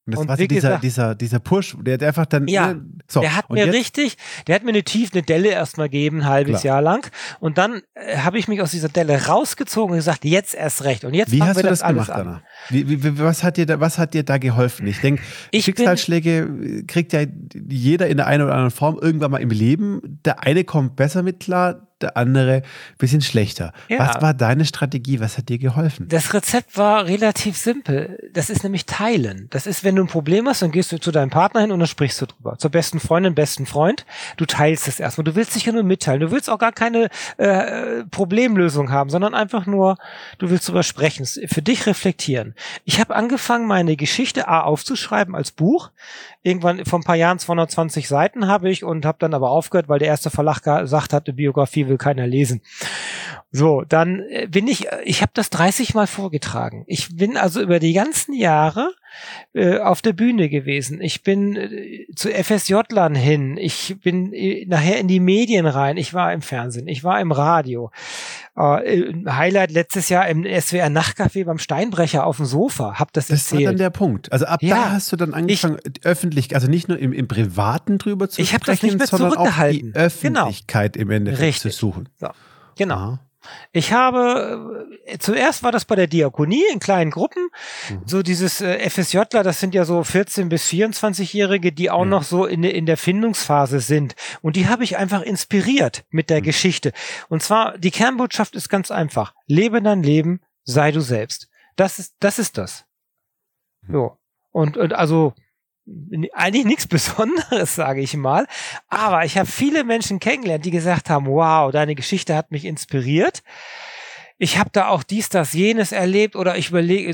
Und das Und war wie gesagt, dieser Push, der hat einfach dann. ja, So, der hat und mir jetzt? der hat mir eine Delle erstmal gegeben, ein halbes Klar. Jahr lang. Und dann habe ich mich aus dieser Delle rausgezogen und gesagt, jetzt erst recht. Und jetzt Wie fangen hast wir du das alles gemacht, an. Anna? Was hat dir da geholfen? Ich denke, Schicksalsschläge kriegt ja jeder in der einen oder anderen Form irgendwann mal im Leben. Der eine kommt besser mit klar, der andere ein bisschen schlechter. Ja. Was war deine Strategie? Was hat dir geholfen? Das Rezept war relativ simpel. Das ist nämlich Teilen. Das ist, wenn du ein Problem hast, dann gehst du zu deinem Partner hin und dann sprichst du drüber. Zur besten Freundin, besten Freund. Du teilst es erstmal. Du willst dich ja nur mitteilen. Du willst auch gar keine Problemlösung haben, sondern einfach nur, du willst drüber sprechen. Für dich reflektieren. Ich habe angefangen, meine Geschichte aufzuschreiben als Buch. Irgendwann vor ein paar Jahren 220 Seiten habe ich und habe dann aber aufgehört, weil der erste Verlag gesagt hat, eine Biografie will keiner lesen. So, dann ich habe das 30 Mal vorgetragen. Ich bin also über die ganzen Jahre auf der Bühne gewesen. Ich bin zu FSJ-Lern hin. Ich bin nachher in die Medien rein. Ich war im Fernsehen. Ich war im Radio. Highlight letztes Jahr im SWR Nachtcafé beim Steinbrecher auf dem Sofa. Hab das erzählt. Das war dann der Punkt. Also ab Ja, da hast du dann angefangen, öffentlich, also nicht nur im Privaten drüber zu Ich hab das sprechen, nicht mehr sondern auch die zurückgehalten. Öffentlichkeit im Endeffekt Richtig. zu suchen. So, genau. Aha. Ich habe, zuerst war das bei der Diakonie in kleinen Gruppen, so dieses FSJler, das sind ja so 14- bis 24-Jährige, die auch noch so in der Findungsphase sind. Und die habe ich einfach inspiriert mit der Geschichte. Und zwar, die Kernbotschaft ist ganz einfach. Lebe dein Leben, sei du selbst. Das ist das. So. Und also, eigentlich nichts Besonderes, sage ich mal. Aber ich habe viele Menschen kennengelernt, die gesagt haben, wow, deine Geschichte hat mich inspiriert. Ich habe da auch dies, das, jenes erlebt oder ich überlege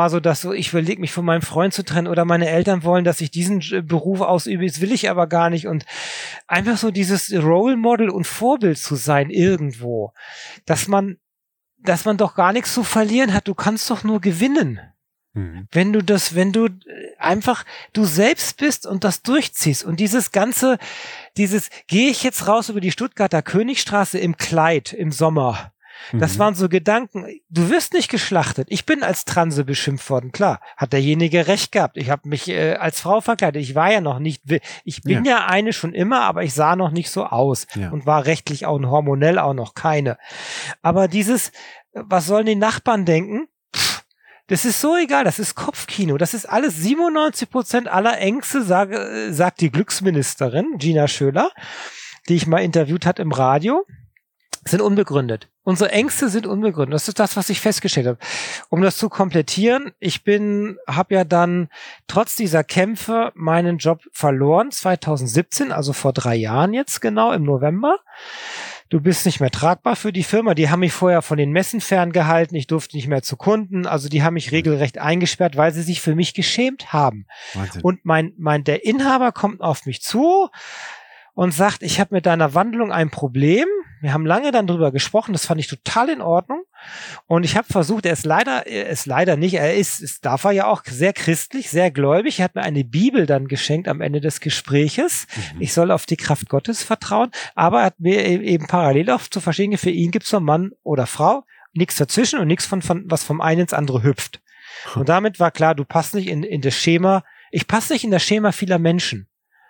mich von meinem Freund zu trennen oder meine Eltern wollen, dass ich diesen Beruf ausübe, das will ich aber gar nicht. Und einfach so dieses Role Model und Vorbild zu sein irgendwo, dass man doch gar nichts zu verlieren hat. Du kannst doch nur gewinnen. Wenn du einfach du selbst bist und das durchziehst und gehe ich jetzt raus über die Stuttgarter Königstraße im Kleid im Sommer. Das waren so Gedanken, du wirst nicht geschlachtet. Ich bin als Transe beschimpft worden, klar. Hat derjenige recht gehabt. Ich habe mich als Frau verkleidet. Ich war ja noch nicht, ich bin ja eine schon immer, aber ich sah noch nicht so aus und war rechtlich auch hormonell auch noch keine. Aber was sollen die Nachbarn denken? Das ist so egal, das ist Kopfkino, das ist alles 97% aller Ängste, sagt die Glücksministerin Gina Schöler, die ich mal interviewt hat im Radio, sind unbegründet. Unsere Ängste sind unbegründet. Das ist das, was ich festgestellt habe. Um das zu komplettieren, habe ja dann trotz dieser Kämpfe meinen Job verloren, 2017, also vor 3 Jahren jetzt genau, im November. Du bist nicht mehr tragbar für die Firma. Die haben mich vorher von den Messen ferngehalten. Ich durfte nicht mehr zu Kunden. Also die haben mich regelrecht eingesperrt, weil sie sich für mich geschämt haben. Wahnsinn. Und der Inhaber kommt auf mich zu und sagt, ich habe mit deiner Wandlung ein Problem. Wir haben lange dann drüber gesprochen. Das fand ich total in Ordnung. Und ich habe versucht, er ist leider nicht, darf er ja auch sehr christlich, sehr gläubig. Er hat mir eine Bibel dann geschenkt am Ende des Gespräches. Ich soll auf die Kraft Gottes vertrauen. Aber er hat mir eben parallel auch zu verstehen, für ihn gibt's nur Mann oder Frau, nichts dazwischen und nichts was vom einen ins andere hüpft. Und damit war klar, du passt nicht in das Schema. Ich passe nicht in das Schema vieler Menschen.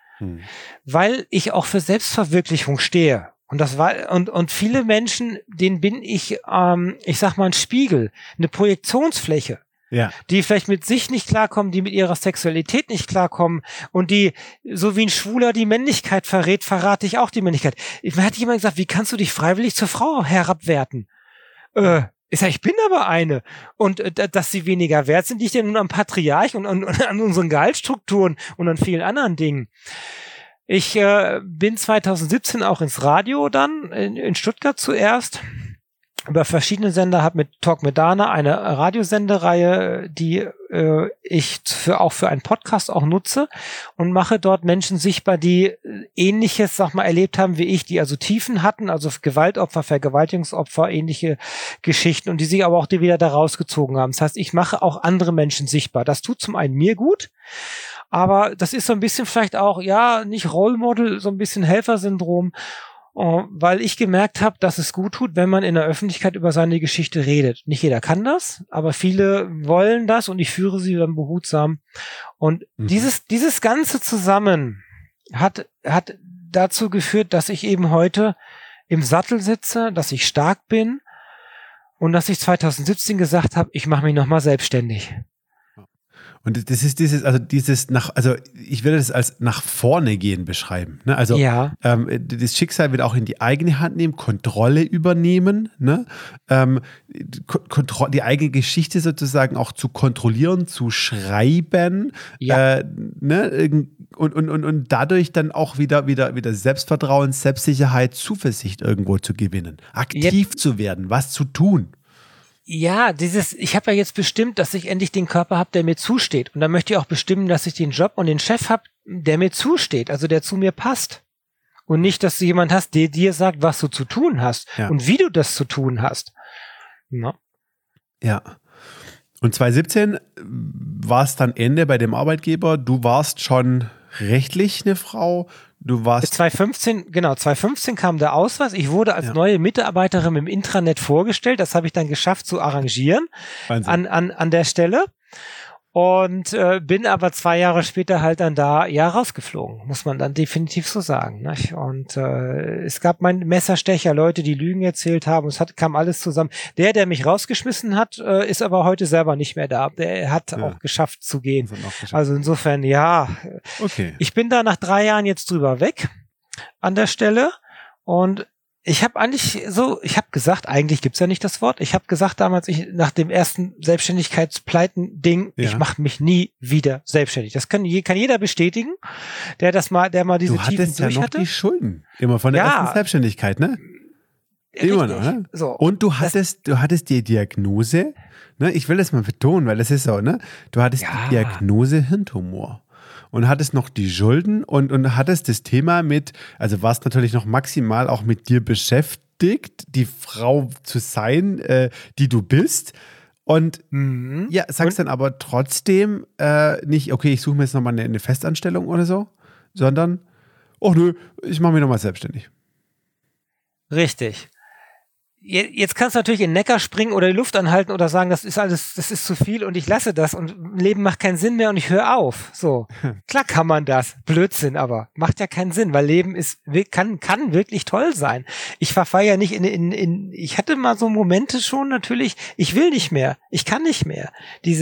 Weil ich auch für Selbstverwirklichung stehe. Und viele Menschen, denen bin ich sag mal ein Spiegel, eine Projektionsfläche, die vielleicht mit sich nicht klarkommen, die mit ihrer Sexualität nicht klarkommen und die, so wie ein Schwuler die Männlichkeit verrät, verrate ich auch die Männlichkeit. Mir hat jemand gesagt, wie kannst du dich freiwillig zur Frau herabwerten? Ich sage, ich bin aber eine. Und dass sie weniger wert sind, liegt ja nun am Patriarch und an unseren Gehaltsstrukturen und an vielen anderen Dingen. Ich bin 2017 auch ins Radio dann, in Stuttgart zuerst, über verschiedene Sender, habe mit Talk mit Dana eine Radiosendereihe, die ich auch für einen Podcast auch nutze und mache dort Menschen sichtbar, die Ähnliches, erlebt haben wie ich, die also Tiefen hatten, also Gewaltopfer, Vergewaltigungsopfer, ähnliche Geschichten und die sich aber auch die wieder da rausgezogen haben. Das heißt, ich mache auch andere Menschen sichtbar. Das tut zum einen mir gut, aber das ist so ein bisschen vielleicht auch, nicht Role Model, so ein bisschen Helfersyndrom. weil ich gemerkt habe, dass es gut tut, wenn man in der Öffentlichkeit über seine Geschichte redet. Nicht jeder kann das, aber viele wollen das und ich führe sie dann behutsam. Und dieses Ganze zusammen hat dazu geführt, dass ich eben heute im Sattel sitze, dass ich stark bin und dass ich 2017 gesagt habe, ich mache mich nochmal selbstständig. Und das ist ich würde das als nach vorne gehen beschreiben. Ne? Also ja. Das Schicksal wird auch in die eigene Hand nehmen, Kontrolle übernehmen, ne? Die eigene Geschichte sozusagen auch zu kontrollieren, zu schreiben, ja. Ne? Und dadurch dann auch wieder Selbstvertrauen, Selbstsicherheit, Zuversicht irgendwo zu gewinnen, aktiv zu werden, was zu tun. Ja, ich habe ja jetzt bestimmt, dass ich endlich den Körper habe, der mir zusteht. Und dann möchte ich auch bestimmen, dass ich den Job und den Chef habe, der mir zusteht, also der zu mir passt. Und nicht, dass du jemand hast, der dir sagt, was du zu tun hast und wie du das zu tun hast. Na? Ja. Und 2017 war es dann Ende bei dem Arbeitgeber. Du warst schon rechtlich eine Frau. Du warst 2015 kam der Ausweis. Ich wurde als neue Mitarbeiterin im Intranet vorgestellt. Das habe ich dann geschafft zu arrangieren an der Stelle. Und bin aber 2 Jahre später halt dann da rausgeflogen, muss man dann definitiv so sagen. Nicht? Und es gab Messerstecher, Leute, die Lügen erzählt haben. Es kam alles zusammen. Der mich rausgeschmissen hat, ist aber heute selber nicht mehr da. Der hat auch geschafft zu gehen. Also insofern, Okay. Ich bin da nach 3 Jahren jetzt drüber weg an der Stelle und ich habe gesagt, eigentlich gibt's ja nicht das Wort. Ich habe gesagt damals, nach dem ersten Selbstständigkeitspleiten-Ding, ich mache mich nie wieder selbstständig. Das kann jeder bestätigen, der mal diese Tiefen durch hatte. Du hattest ja noch die Schulden, immer von der ersten Selbstständigkeit, ne? Immer noch, ne? So. Und du hattest die Diagnose, ne? Ich will das mal betonen, weil das ist so, ne? Du hattest die Diagnose Hirntumor. Und hattest noch die Schulden und hattest das Thema also warst natürlich noch maximal auch mit dir beschäftigt, die Frau zu sein, die du bist. Und sagst dann aber trotzdem nicht, okay, ich suche mir jetzt nochmal eine Festanstellung oder so, sondern, ich mache mich nochmal selbstständig. Richtig. Jetzt kannst du natürlich in den Neckar springen oder die Luft anhalten oder sagen, das ist zu viel und ich lasse das und Leben macht keinen Sinn mehr und ich höre auf. So. Klar kann man das. Blödsinn, aber macht ja keinen Sinn, weil Leben kann wirklich toll sein. Ich verfalle ja nicht ich hatte mal so Momente schon natürlich, ich will nicht mehr, ich kann nicht mehr.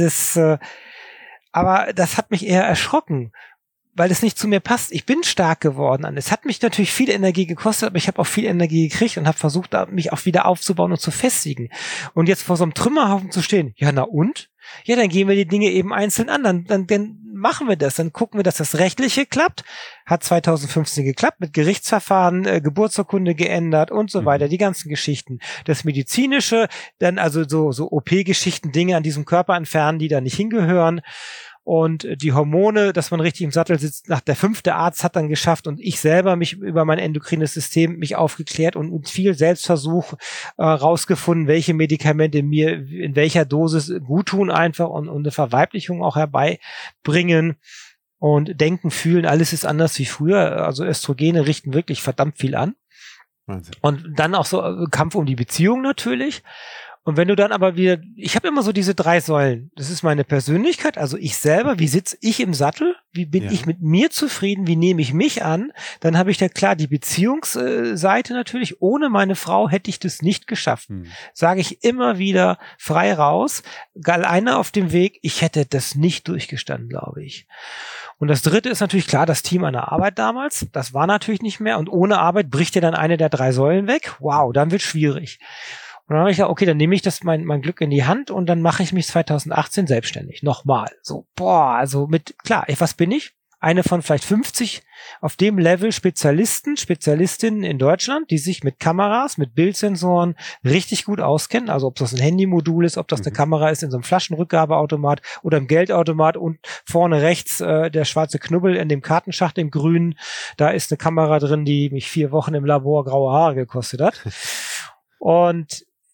Aber das hat mich eher erschrocken, weil es nicht zu mir passt. Ich bin stark geworden. Es hat mich natürlich viel Energie gekostet, aber ich habe auch viel Energie gekriegt und habe versucht, mich auch wieder aufzubauen und zu festigen. Und jetzt vor so einem Trümmerhaufen zu stehen, ja, na und? Ja, dann gehen wir die Dinge eben einzeln an. Dann machen wir das. Dann gucken wir, dass das Rechtliche klappt. Hat 2015 geklappt, mit Gerichtsverfahren, Geburtsurkunde geändert und so weiter. Die ganzen Geschichten. Das Medizinische, dann also so OP-Geschichten, Dinge an diesem Körper entfernen, die da nicht hingehören. Und die Hormone, dass man richtig im Sattel sitzt, der 5. Arzt hat dann geschafft und ich selber mich über mein endokrines System mich aufgeklärt und mit viel Selbstversuch rausgefunden, welche Medikamente mir in welcher Dosis gut tun einfach und eine Verweiblichung auch herbeibringen. Und denken, fühlen, alles ist anders wie früher. Also Östrogene richten wirklich verdammt viel an. Wahnsinn. Und dann auch so Kampf um die Beziehung natürlich. Und wenn du dann aber ich habe immer so diese 3 Säulen. Das ist meine Persönlichkeit, also ich selber, wie sitze ich im Sattel? Wie bin ich mit mir zufrieden? Wie nehme ich mich an? Dann habe ich da klar die Beziehungsseite natürlich. Ohne meine Frau hätte ich das nicht geschafft. Sage ich immer wieder frei raus. Alleine auf dem Weg, ich hätte das nicht durchgestanden, glaube ich. Und das 3. ist natürlich klar, das Team an der Arbeit damals. Das war natürlich nicht mehr. Und ohne Arbeit bricht dir dann eine der 3 Säulen weg. Wow, dann wird schwierig. Und dann habe ich gesagt, okay, dann nehme ich mein Glück in die Hand und dann mache ich mich 2018 selbstständig. Nochmal. So, also was bin ich? Eine von vielleicht 50 auf dem Level Spezialistinnen in Deutschland, die sich mit Kameras, mit Bildsensoren richtig gut auskennen. Also ob das ein Handymodul ist, ob das eine Kamera ist in so einem Flaschenrückgabeautomat oder im Geldautomat und vorne rechts der schwarze Knubbel in dem Kartenschacht im Grünen. Da ist eine Kamera drin, die mich 4 Wochen im Labor graue Haare gekostet hat. Und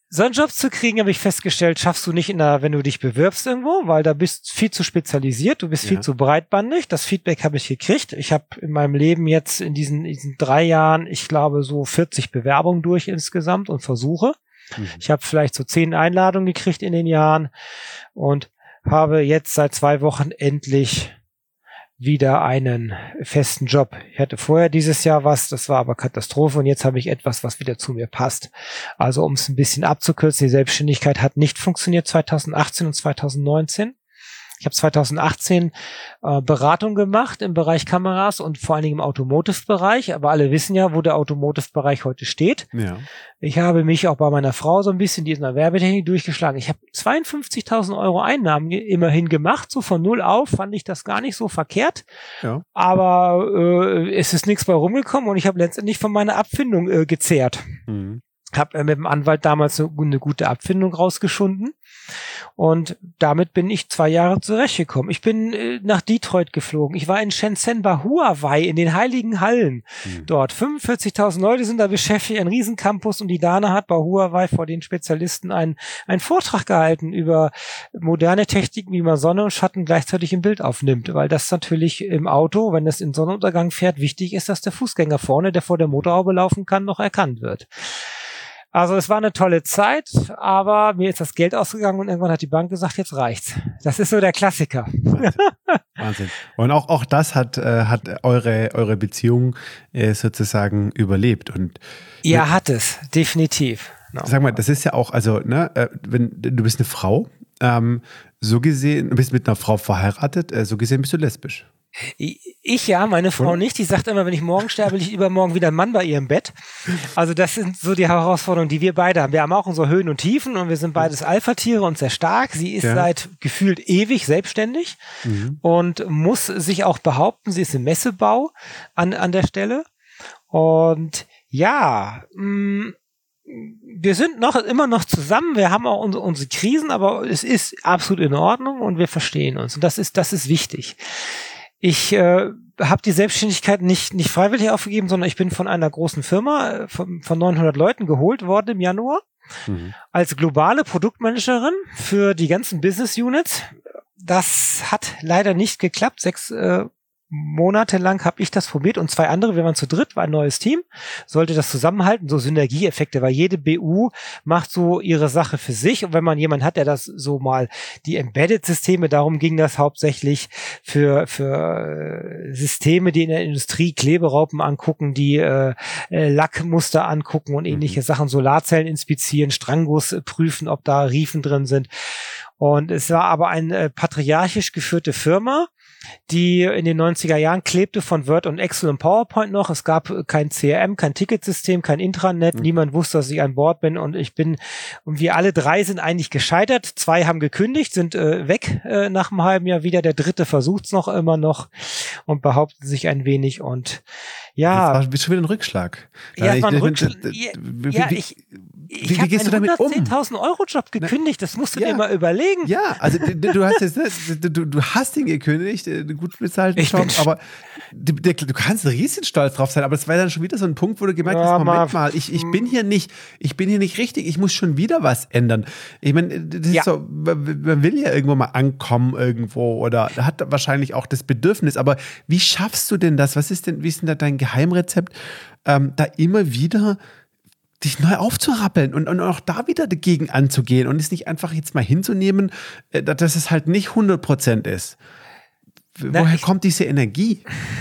so einen Job zu kriegen, habe ich festgestellt, schaffst du nicht wenn du dich bewirbst irgendwo, weil da bist viel zu spezialisiert, du bist viel zu breitbandig. Das Feedback habe ich gekriegt. Ich habe in meinem Leben jetzt in diesen 3 Jahren, ich glaube, so 40 Bewerbungen durch insgesamt und Versuche. Ich habe vielleicht so 10 Einladungen gekriegt in den Jahren und habe jetzt seit 2 Wochen endlich wieder einen festen Job. Ich hatte vorher dieses Jahr das war aber Katastrophe und jetzt habe ich etwas, was wieder zu mir passt. Also um es ein bisschen abzukürzen, die Selbstständigkeit hat nicht funktioniert 2018 und 2019. Ich habe 2018 Beratung gemacht im Bereich Kameras und vor allen Dingen im Automotive-Bereich, aber alle wissen ja, wo der Automotive-Bereich heute steht. Ja. Ich habe mich auch bei meiner Frau so ein bisschen, die ist in der Werbetechnik, durchgeschlagen. Ich habe 52.000 Euro Einnahmen immerhin gemacht, so von 0 auf, fand ich das gar nicht so verkehrt. Ja. Aber es ist nichts bei rumgekommen und ich habe letztendlich von meiner Abfindung gezehrt. Mhm. Habe mit dem Anwalt damals eine gute Abfindung rausgeschunden und damit bin ich 2 Jahre zurechtgekommen. Ich bin nach Detroit geflogen. Ich war in Shenzhen bei Huawei in den Heiligen Hallen. Dort 45.000 Leute sind da beschäftigt, ein Riesencampus und die Dana hat bei Huawei vor den Spezialisten einen Vortrag gehalten über moderne Techniken, wie man Sonne und Schatten gleichzeitig im Bild aufnimmt, weil das natürlich im Auto, wenn es in Sonnenuntergang fährt, wichtig ist, dass der Fußgänger vorne, der vor der Motorhaube laufen kann, noch erkannt wird. Also es war eine tolle Zeit, aber mir ist das Geld ausgegangen und irgendwann hat die Bank gesagt, jetzt reicht's. Das ist so der Klassiker. Wahnsinn. Und auch das hat eure Beziehung sozusagen überlebt. Und ja, hat es, definitiv. No. Sag mal, das ist ja auch, also wenn du bist eine Frau, so gesehen, du bist mit einer Frau verheiratet, so gesehen bist du lesbisch. Ich ja, meine Frau nicht. Die sagt immer, wenn ich morgen sterbe, liegt übermorgen wieder ein Mann bei ihr im Bett. Also das sind so die Herausforderungen, die wir beide haben. Wir haben auch unsere Höhen und Tiefen und wir sind beides Alpha-Tiere und sehr stark. Sie ist seit gefühlt ewig selbstständig und muss sich auch behaupten. Sie ist im Messebau an der Stelle. Und ja, wir sind immer noch zusammen, wir haben auch unsere Krisen, aber es ist absolut in Ordnung und wir verstehen uns. Und das ist wichtig. Ich habe die Selbstständigkeit nicht freiwillig aufgegeben, sondern ich bin von einer großen Firma von 900 Leuten geholt worden im Januar als globale Produktmanagerin für die ganzen Business Units. Das hat leider nicht geklappt. 6 Monate lang habe ich das probiert und 2 andere, wir waren zu dritt, war ein neues Team, sollte das zusammenhalten, so Synergieeffekte, weil jede BU macht so ihre Sache für sich und wenn man jemanden hat, der das so mal, die Embedded-Systeme, darum ging das hauptsächlich für Systeme, die in der Industrie Kleberaupen angucken, die Lackmuster angucken und ähnliche Sachen, Solarzellen inspizieren, Strangguss prüfen, ob da Riefen drin sind. Und es war aber eine patriarchisch geführte Firma, die in den 90er Jahren klebte von Word und Excel und PowerPoint noch. Es gab kein CRM, kein Ticketsystem, kein Intranet. Niemand wusste, dass ich an Bord bin und wir alle 3 sind eigentlich gescheitert. 2 haben gekündigt, sind weg nach einem halben Jahr wieder. Der 3. versucht's immer noch und behauptet sich ein wenig und ja. Das war schon wieder ein Rückschlag. Ja, es war ein Rückschlag. Ich habe einen 110.000 Euro Job gekündigt, das musst du dir mal überlegen. Ja, also du hast ihn gekündigt, einen gut bezahlten Job, aber du kannst riesen stolz drauf sein, aber es war dann schon wieder so ein Punkt, wo du gemerkt hast, Moment mal, ich bin hier nicht richtig, ich muss schon wieder was ändern. Ich meine, das ist so, man will ja irgendwo mal ankommen irgendwo oder hat wahrscheinlich auch das Bedürfnis, aber wie schaffst du denn das? Wie ist denn da dein Geheimrezept, da immer wieder dich neu aufzurappeln und auch da wieder dagegen anzugehen und es nicht einfach jetzt mal hinzunehmen, dass es halt nicht 100% ist. Woher kommt diese Energie?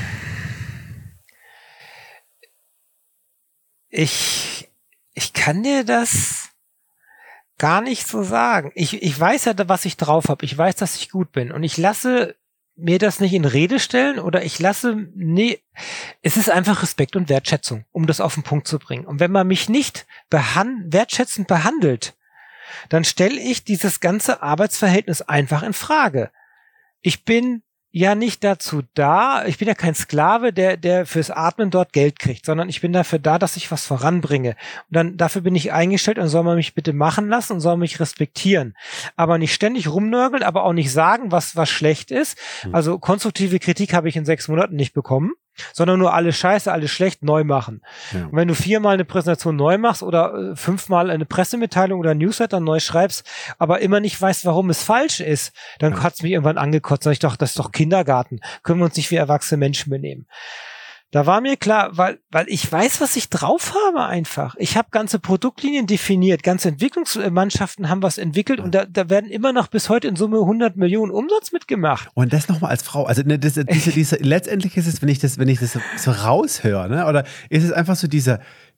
Ich kann dir das gar nicht so sagen. Ich weiß ja, was ich drauf habe. Ich weiß, dass ich gut bin und ich lasse mir das nicht in Rede stellen oder es ist einfach Respekt und Wertschätzung, um das auf den Punkt zu bringen. Und wenn man mich nicht wertschätzend behandelt, dann stelle ich dieses ganze Arbeitsverhältnis einfach in Frage. Ich bin ja nicht dazu da, ich bin ja kein Sklave, der fürs Atmen dort Geld kriegt, sondern ich bin dafür da, dass ich was voranbringe. Und dann dafür bin ich eingestellt und soll man mich bitte machen lassen und soll mich respektieren. Aber nicht ständig rumnörgeln, aber auch nicht sagen, was schlecht ist. Also konstruktive Kritik habe ich in 6 Monaten nicht bekommen. sondern nur alles scheiße, alles schlecht neu machen. Ja. Und wenn du 4-mal eine Präsentation neu machst oder 5-mal eine Pressemitteilung oder ein Newsletter neu schreibst, aber immer nicht weißt, warum es falsch ist, dann hat's mich irgendwann angekotzt. Ich dachte, das ist doch Kindergarten. Können wir uns nicht wie erwachsene Menschen benehmen. Da war mir klar, weil ich weiß, was ich drauf habe einfach. Ich habe ganze Produktlinien definiert, ganze Entwicklungsmannschaften haben was entwickelt und da werden immer noch bis heute in Summe 100 Millionen Umsatz mitgemacht. Und das nochmal als Frau, also letztendlich ist es, wenn ich das so raushöre, ne, oder ist es einfach so dieser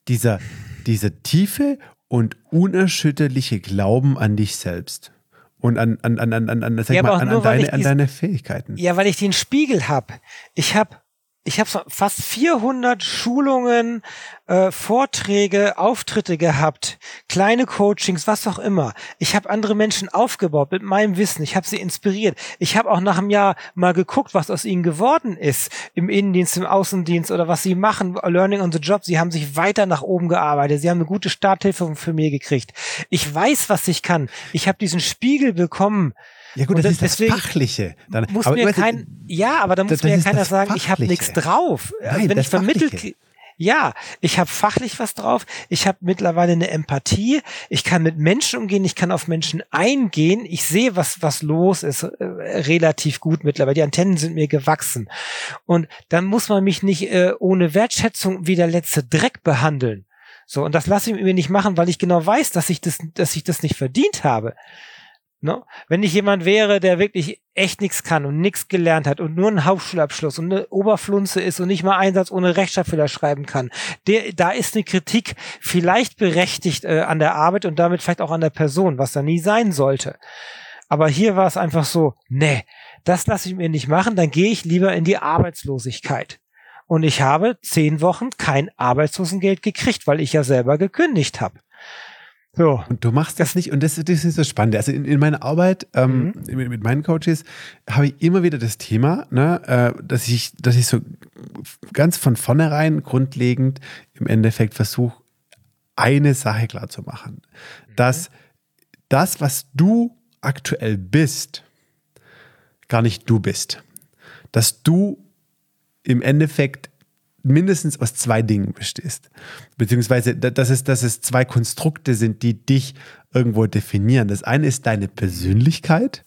tiefe und unerschütterliche Glauben an dich selbst und an deine Fähigkeiten. Ja, weil ich den Spiegel habe. Ich habe fast 400 Schulungen, Vorträge, Auftritte gehabt, kleine Coachings, was auch immer. Ich habe andere Menschen aufgebaut mit meinem Wissen. Ich habe sie inspiriert. Ich habe auch nach einem Jahr mal geguckt, was aus ihnen geworden ist. Im Innendienst, im Außendienst oder was sie machen. Learning on the job. Sie haben sich weiter nach oben gearbeitet. Sie haben eine gute Starthilfe für mich gekriegt. Ich weiß, was ich kann. Ich habe diesen Spiegel bekommen. Ja gut, das ist das Fachliche. Aber da muss mir keiner sagen, ich habe nichts drauf. Nein, also wenn ich vermittelt, Ja, ich habe fachlich was drauf, ich habe mittlerweile eine Empathie, ich kann mit Menschen umgehen, ich kann auf Menschen eingehen, ich sehe, was los ist, relativ gut mittlerweile, die Antennen sind mir gewachsen. Und dann muss man mich nicht ohne Wertschätzung wie der letzte Dreck behandeln. So, und das lasse ich mir nicht machen, weil ich genau weiß, dass ich das nicht verdient habe. No? Wenn ich jemand wäre, der wirklich echt nichts kann und nichts gelernt hat und nur einen Hauptschulabschluss und eine Oberflunze ist und nicht mal Einsatz ohne Rechtschreibfehler schreiben kann, da ist eine Kritik vielleicht berechtigt an der Arbeit und damit vielleicht auch an der Person, was da nie sein sollte. Aber hier war es einfach so, nee, das lasse ich mir nicht machen, dann gehe ich lieber in die Arbeitslosigkeit. Und ich habe 10 Wochen kein Arbeitslosengeld gekriegt, weil ich ja selber gekündigt habe. So. Und du machst das nicht, und das ist so spannend. Also in meiner Arbeit mit meinen Coaches habe ich immer wieder das Thema, ne, dass ich so ganz von vornherein grundlegend im Endeffekt versuche, eine Sache klar zu machen. Dass das, was du aktuell bist, gar nicht du bist. Dass du im Endeffekt mindestens aus 2 Dingen bestehst. Beziehungsweise, dass es 2 Konstrukte sind, die dich irgendwo definieren. Das eine ist deine Persönlichkeit,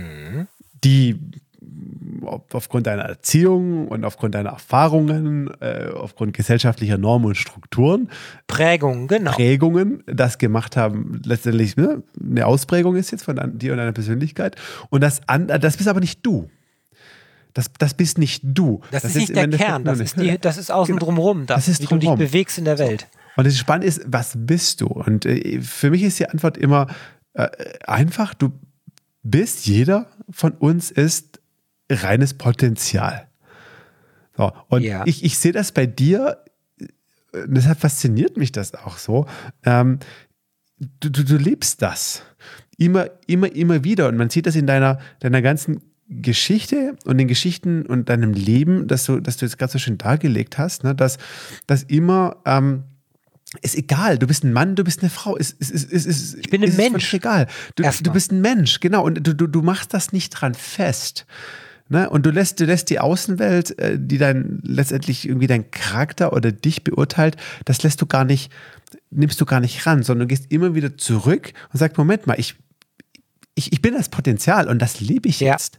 die aufgrund deiner Erziehung und aufgrund deiner Erfahrungen, aufgrund gesellschaftlicher Normen und Strukturen, Prägungen, das gemacht haben, letztendlich, ne, eine Ausprägung ist jetzt von dir und deiner Persönlichkeit. Und das bist aber nicht du. Das bist nicht du. Das ist nicht der Kern, das ist außen drumherum, wie du dich bewegst in der Welt. Und das Spannende ist, was bist du? Und für mich ist die Antwort immer einfach, jeder von uns ist reines Potenzial. So, und ich sehe das bei dir, deshalb fasziniert mich das auch so, du lebst das immer wieder, und man sieht das in deiner ganzen Geschichte und den Geschichten und deinem Leben, dass du jetzt gerade so schön dargelegt hast, ne, dass immer ist egal, du bist ein Mann, du bist eine Frau, ich bin ein Mensch. Egal. Du bist ein Mensch, genau, und du machst das nicht dran fest. Ne? Und du lässt die Außenwelt, die dann letztendlich irgendwie deinen Charakter oder dich beurteilt, das nimmst du gar nicht ran, sondern du gehst immer wieder zurück und sagst, Moment mal, ich bin das Potenzial und das lebe ich jetzt.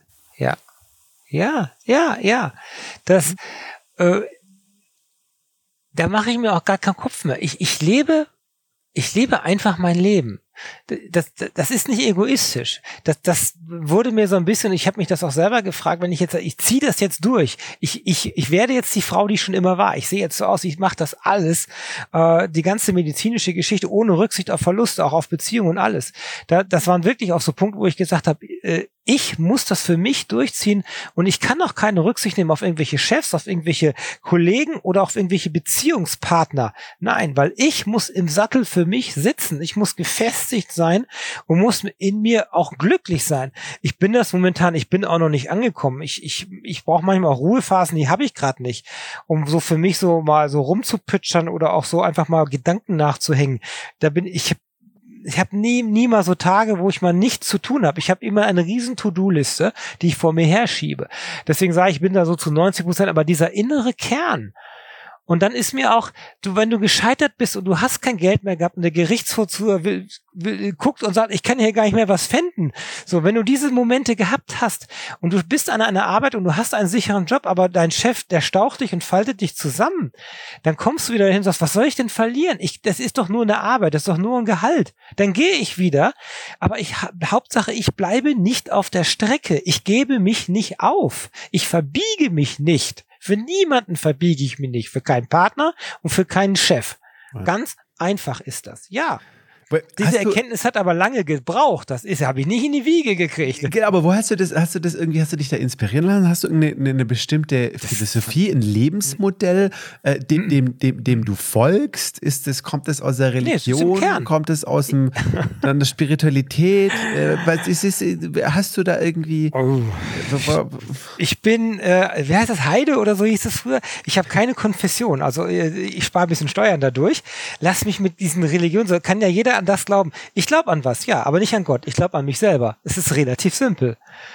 Ja. Da mache ich mir auch gar keinen Kopf mehr. Ich lebe einfach mein Leben. Das ist nicht egoistisch. Das wurde mir so ein bisschen, ich habe mich das auch selber gefragt, wenn ich ziehe das jetzt durch. Ich werde jetzt die Frau, die ich schon immer war. Ich sehe jetzt so aus, ich mache das alles, die ganze medizinische Geschichte ohne Rücksicht auf Verluste, auch auf Beziehungen und alles. Das waren wirklich auch so Punkte, wo ich gesagt habe, ich muss das für mich durchziehen und ich kann auch keine Rücksicht nehmen auf irgendwelche Chefs, auf irgendwelche Kollegen oder auf irgendwelche Beziehungspartner. Nein, weil ich muss im Sattel für mich sitzen. Ich muss gefestigt sein und muss in mir auch glücklich sein. Ich bin das momentan, ich bin auch noch nicht angekommen. Ich brauche manchmal auch Ruhephasen, die habe ich gerade nicht, um so für mich so mal so rumzupitchern oder auch so einfach mal Gedanken nachzuhängen. nie mal so Tage, wo ich mal nichts zu tun habe. Ich habe immer eine riesen To-Do-Liste, die ich vor mir herschiebe. Deswegen sage ich, bin da so zu 90%, aber dieser innere Kern. Und dann ist mir auch, wenn du gescheitert bist und du hast kein Geld mehr gehabt und der Gerichtsvollzieher guckt und sagt, ich kann hier gar nicht mehr was pfänden. So, wenn du diese Momente gehabt hast und du bist an einer Arbeit und du hast einen sicheren Job, aber dein Chef, der staucht dich und faltet dich zusammen, dann kommst du wieder hin und sagst, was soll ich denn verlieren? Das ist doch nur eine Arbeit, das ist doch nur ein Gehalt. Dann gehe ich wieder, aber Hauptsache, ich bleibe nicht auf der Strecke. Ich gebe mich nicht auf. Ich verbiege mich nicht. Für niemanden verbiege ich mich nicht, für keinen Partner und für keinen Chef. Ja. Ganz einfach ist das. Ja. Diese Erkenntnis hat aber lange gebraucht. Habe ich nicht in die Wiege gekriegt. Genau, aber wo hast du dich da inspirieren lassen? Hast du eine bestimmte Philosophie, ein Lebensmodell, dem du folgst? Kommt das aus der Religion? Nee, kommt es aus der Spiritualität? Hast du da irgendwie... Oh. Ich bin, wie heißt das, Heide oder so hieß das früher? Ich habe keine Konfession. Also ich spare ein bisschen Steuern dadurch. Lass mich mit diesen Religionen, so kann ja jeder an das glauben. Ich glaube an was, ja, aber nicht an Gott. Ich glaube an mich selber. Es ist relativ simpel.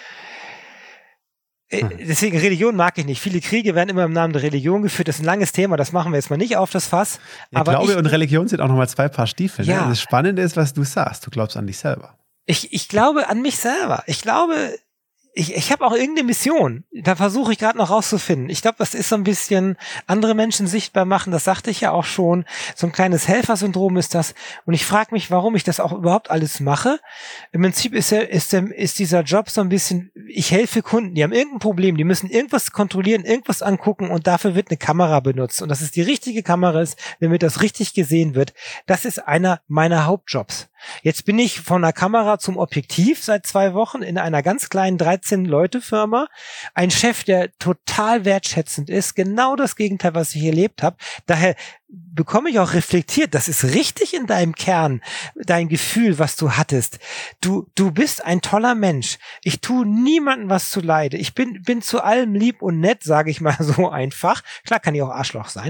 Deswegen Religion mag ich nicht. Viele Kriege werden immer im Namen der Religion geführt. Das ist ein langes Thema, das machen wir jetzt mal nicht auf, das Fass. Ja, aber Glaube und Religion sind auch nochmal zwei Paar Stiefel. Ja. Ne? Das Spannende ist, was du sagst. Du glaubst an dich selber. Ich glaube an mich selber. Ich glaube, ich habe auch irgendeine Mission. Da versuche ich gerade noch rauszufinden. Ich glaube, das ist so ein bisschen andere Menschen sichtbar machen. Das sagte ich ja auch schon. So ein kleines Helfersyndrom ist das. Und ich frage mich, warum ich das auch überhaupt alles mache. Im Prinzip ist dieser Job so ein bisschen, ich helfe Kunden, die haben irgendein Problem, die müssen irgendwas kontrollieren, irgendwas angucken und dafür wird eine Kamera benutzt. Und dass es die richtige Kamera ist, damit das richtig gesehen wird, das ist einer meiner Hauptjobs. Jetzt bin ich von der Kamera zum Objektiv seit 2 Wochen in einer ganz kleinen 13-Leute-Firma. Ein Chef, der total wertschätzend ist. Genau das Gegenteil, was ich erlebt habe. Daher bekomme ich auch reflektiert. Das ist richtig in deinem Kern, dein Gefühl, was du hattest. Du bist ein toller Mensch. Ich tue niemandem was zuleide. Ich bin zu allem lieb und nett, sage ich mal so einfach. Klar kann ich auch Arschloch sein.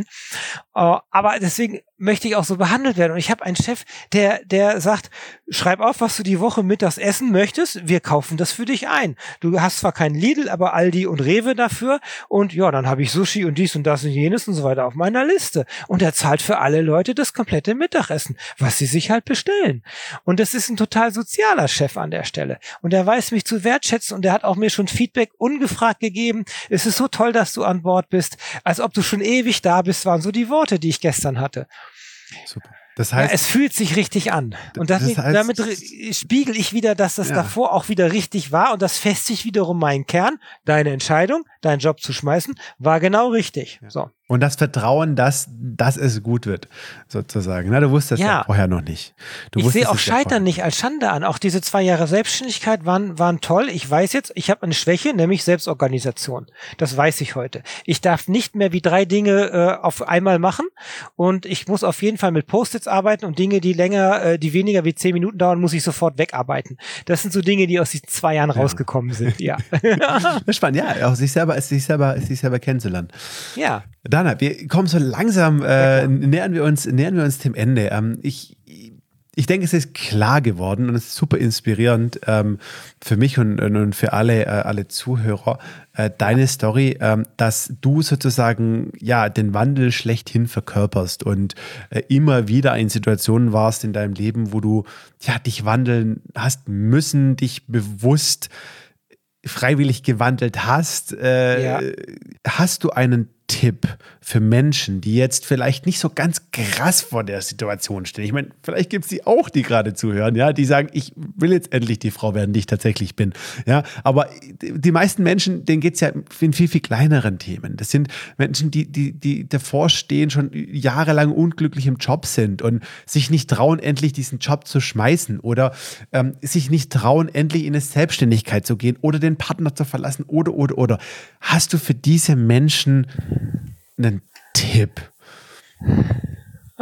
Aber deswegen möchte ich auch so behandelt werden. Und ich habe einen Chef, der sagt, schreib auf, was du die Woche mittags essen möchtest. Wir kaufen das für dich ein. Du hast zwar keinen Lidl, aber Aldi und Rewe dafür. Und ja, dann habe ich Sushi und dies und das und jenes und so weiter auf meiner Liste. Und er zahlt für alle Leute das komplette Mittagessen, was sie sich halt bestellen. Und das ist ein total sozialer Chef an der Stelle. Und er weiß mich zu wertschätzen und er hat auch mir schon Feedback ungefragt gegeben. Es ist so toll, dass du an Bord bist. Als ob du schon ewig da bist, waren so die Worte, die ich gestern hatte. Super. Das heißt, ja, es fühlt sich richtig an. Und damit spiegel ich wieder, dass das davor auch wieder richtig war und das festigt wiederum meinen Kern. Deine Entscheidung, deinen Job zu schmeißen, war genau richtig. Ja. So. Und das Vertrauen, dass es gut wird, sozusagen. Na, du wusstest ja vorher noch nicht. Ich sehe auch Scheitern nicht als Schande an. Auch diese 2 Jahre Selbstständigkeit waren toll. Ich weiß jetzt, ich habe eine Schwäche, nämlich Selbstorganisation. Das weiß ich heute. Ich darf nicht mehr wie 3 Dinge auf einmal machen und ich muss auf jeden Fall mit Post-its arbeiten und Dinge, die weniger wie 10 Minuten dauern, muss ich sofort wegarbeiten. Das sind so Dinge, die aus diesen 2 Jahren rausgekommen sind. Ja. Spannend, ja, auch sich selber kennenzulernen. Ja. Dana, wir kommen so langsam, nähern wir uns dem Ende. Ich denke, es ist klar geworden und es ist super inspirierend für mich und für alle Zuhörer, deine Story, dass du sozusagen den Wandel schlechthin verkörperst und immer wieder in Situationen warst in deinem Leben, wo du dich wandeln hast müssen, dich bewusst freiwillig gewandelt hast. Hast du einen Tipp für Menschen, die jetzt vielleicht nicht so ganz krass vor der Situation stehen? Ich meine, vielleicht gibt es die auch, die gerade zuhören, die sagen, ich will jetzt endlich die Frau werden, die ich tatsächlich bin. Ja, aber die meisten Menschen, denen geht es ja in viel, viel kleineren Themen. Das sind Menschen, die davor stehen, schon jahrelang unglücklich im Job sind und sich nicht trauen, endlich diesen Job zu schmeißen oder sich nicht trauen, endlich in eine Selbstständigkeit zu gehen oder den Partner zu verlassen oder. Hast du für diese Menschen einen Tipp?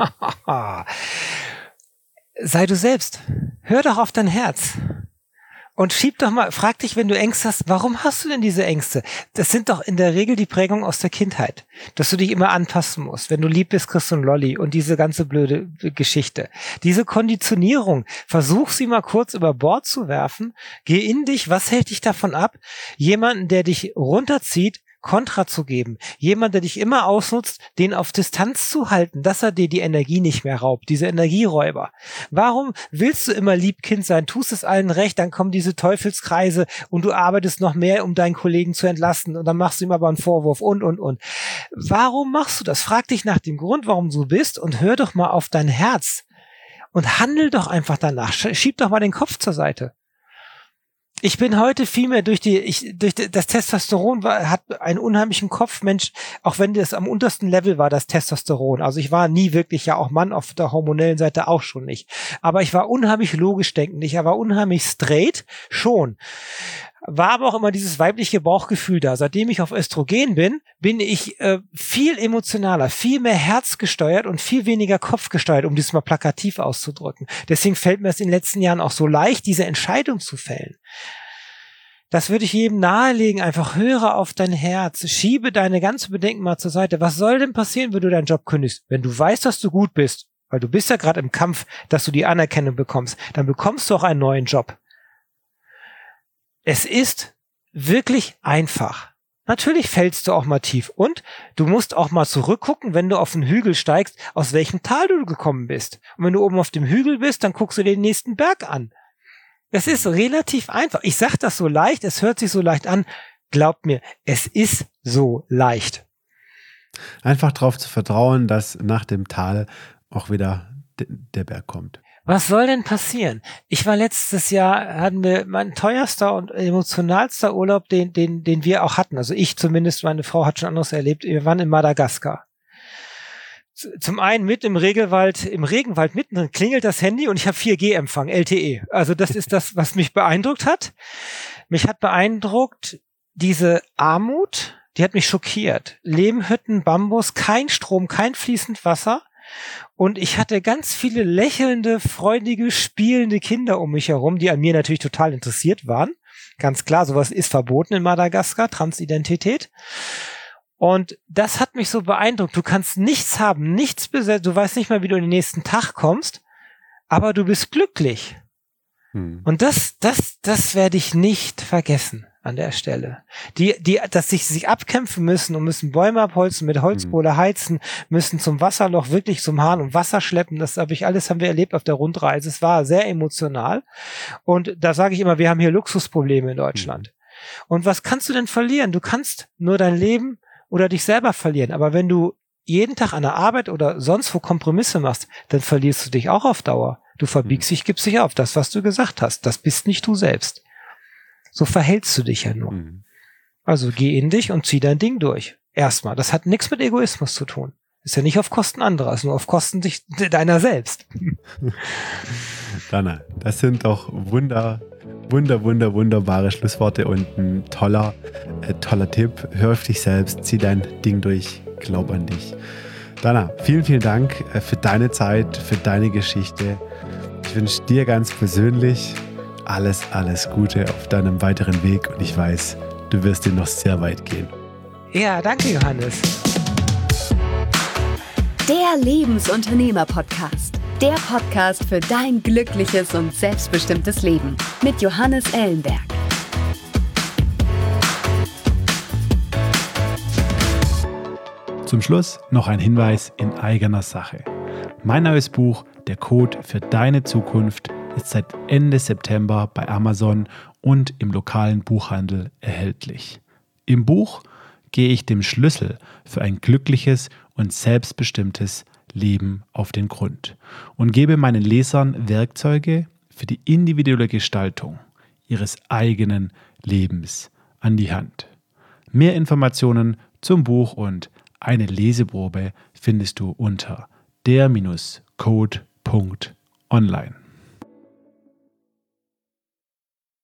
Sei du selbst. Hör doch auf dein Herz. Und frag dich, wenn du Ängste hast, warum hast du denn diese Ängste? Das sind doch in der Regel die Prägungen aus der Kindheit, dass du dich immer anpassen musst. Wenn du lieb bist, kriegst du einen Lolli und diese ganze blöde Geschichte. Diese Konditionierung, versuch sie mal kurz über Bord zu werfen, geh in dich, was hält dich davon ab, jemanden, der dich runterzieht, Kontra zu geben. Jemand, der dich immer ausnutzt, den auf Distanz zu halten, dass er dir die Energie nicht mehr raubt, diese Energieräuber. Warum willst du immer Liebkind sein, tust es allen recht, dann kommen diese Teufelskreise und du arbeitest noch mehr, um deinen Kollegen zu entlasten und dann machst du ihm aber einen Vorwurf und. Warum machst du das? Frag dich nach dem Grund, warum du bist und hör doch mal auf dein Herz und handel doch einfach danach. Schieb doch mal den Kopf zur Seite. Ich bin heute viel mehr durch das Testosteron hat einen unheimlichen Kopf, Mensch, auch wenn das am untersten Level war, das Testosteron. Also ich war nie wirklich ja auch Mann auf der hormonellen Seite auch schon nicht. Aber ich war unheimlich logisch denkend, ich war unheimlich straight, schon. War aber auch immer dieses weibliche Bauchgefühl da. Seitdem ich auf Östrogen bin ich viel emotionaler, viel mehr herzgesteuert und viel weniger kopfgesteuert, um das mal plakativ auszudrücken. Deswegen fällt mir es in den letzten Jahren auch so leicht, diese Entscheidung zu fällen. Das würde ich jedem nahelegen, einfach höre auf dein Herz, schiebe deine ganze Bedenken mal zur Seite. Was soll denn passieren, wenn du deinen Job kündigst? Wenn du weißt, dass du gut bist, weil du bist ja gerade im Kampf, dass du die Anerkennung bekommst, dann bekommst du auch einen neuen Job. Es ist wirklich einfach. Natürlich fällst du auch mal tief und du musst auch mal zurückgucken, wenn du auf den Hügel steigst, aus welchem Tal du gekommen bist. Und wenn du oben auf dem Hügel bist, dann guckst du den nächsten Berg an. Das ist relativ einfach. Ich sag das so leicht, es hört sich so leicht an. Glaubt mir, es ist so leicht. Einfach darauf zu vertrauen, dass nach dem Tal auch wieder der Berg kommt. Was soll denn passieren? Ich war letztes Jahr, hatten wir mein teuerster und emotionalster Urlaub, den wir auch hatten. Also ich zumindest, meine Frau hat schon anderes erlebt. Wir waren in Madagaskar. Zum einen mitten im Regenwald mittendrin klingelt das Handy und ich habe 4G-Empfang, LTE. Also das ist das, was mich beeindruckt hat. Mich hat beeindruckt diese Armut, die hat mich schockiert. Lehmhütten, Bambus, kein Strom, kein fließend Wasser. Und ich hatte ganz viele lächelnde, freudige, spielende Kinder um mich herum, die an mir natürlich total interessiert waren. Ganz klar, sowas ist verboten in Madagaskar, Transidentität. Und das hat mich so beeindruckt. Du kannst nichts haben, nichts besetzen, du weißt nicht mal, wie du in den nächsten Tag kommst, aber du bist glücklich. Und das werde ich nicht vergessen an der Stelle. Dass sich abkämpfen müssen und müssen Bäume abholzen, mit Holzkohle heizen, müssen zum Wasserloch wirklich zum Hahn und Wasser schleppen. Das haben wir erlebt auf der Rundreise. Es war sehr emotional. Und da sage ich immer, wir haben hier Luxusprobleme in Deutschland. Und was kannst du denn verlieren? Du kannst nur dein Leben oder dich selber verlieren. Aber wenn du jeden Tag an der Arbeit oder sonst wo Kompromisse machst, dann verlierst du dich auch auf Dauer. Du verbiegst dich, gibst dich auf. Das, was du gesagt hast, das bist nicht du selbst. So verhältst du dich ja nur. Also geh in dich und zieh dein Ding durch. Erstmal. Das hat nichts mit Egoismus zu tun. Ist ja nicht auf Kosten anderer, ist nur auf Kosten deiner selbst. Dana, das sind doch wunderbare Schlussworte und ein toller Tipp. Hör auf dich selbst, zieh dein Ding durch, glaub an dich. Dana, vielen Dank für deine Zeit, für deine Geschichte. Ich wünsche dir ganz persönlich alles Gute auf deinem weiteren Weg und ich weiß, du wirst ihn noch sehr weit gehen. Ja, danke Johannes. Der Lebensunternehmer-Podcast. Der Podcast für dein glückliches und selbstbestimmtes Leben mit Johannes Ellenberg. Zum Schluss noch ein Hinweis in eigener Sache. Mein neues Buch Der Code für deine Zukunft ist seit Ende September bei Amazon und im lokalen Buchhandel erhältlich. Im Buch gehe ich dem Schlüssel für ein glückliches und selbstbestimmtes Leben auf den Grund und gebe meinen Lesern Werkzeuge für die individuelle Gestaltung ihres eigenen Lebens an die Hand. Mehr Informationen zum Buch und eine Leseprobe findest du unter der-code.online.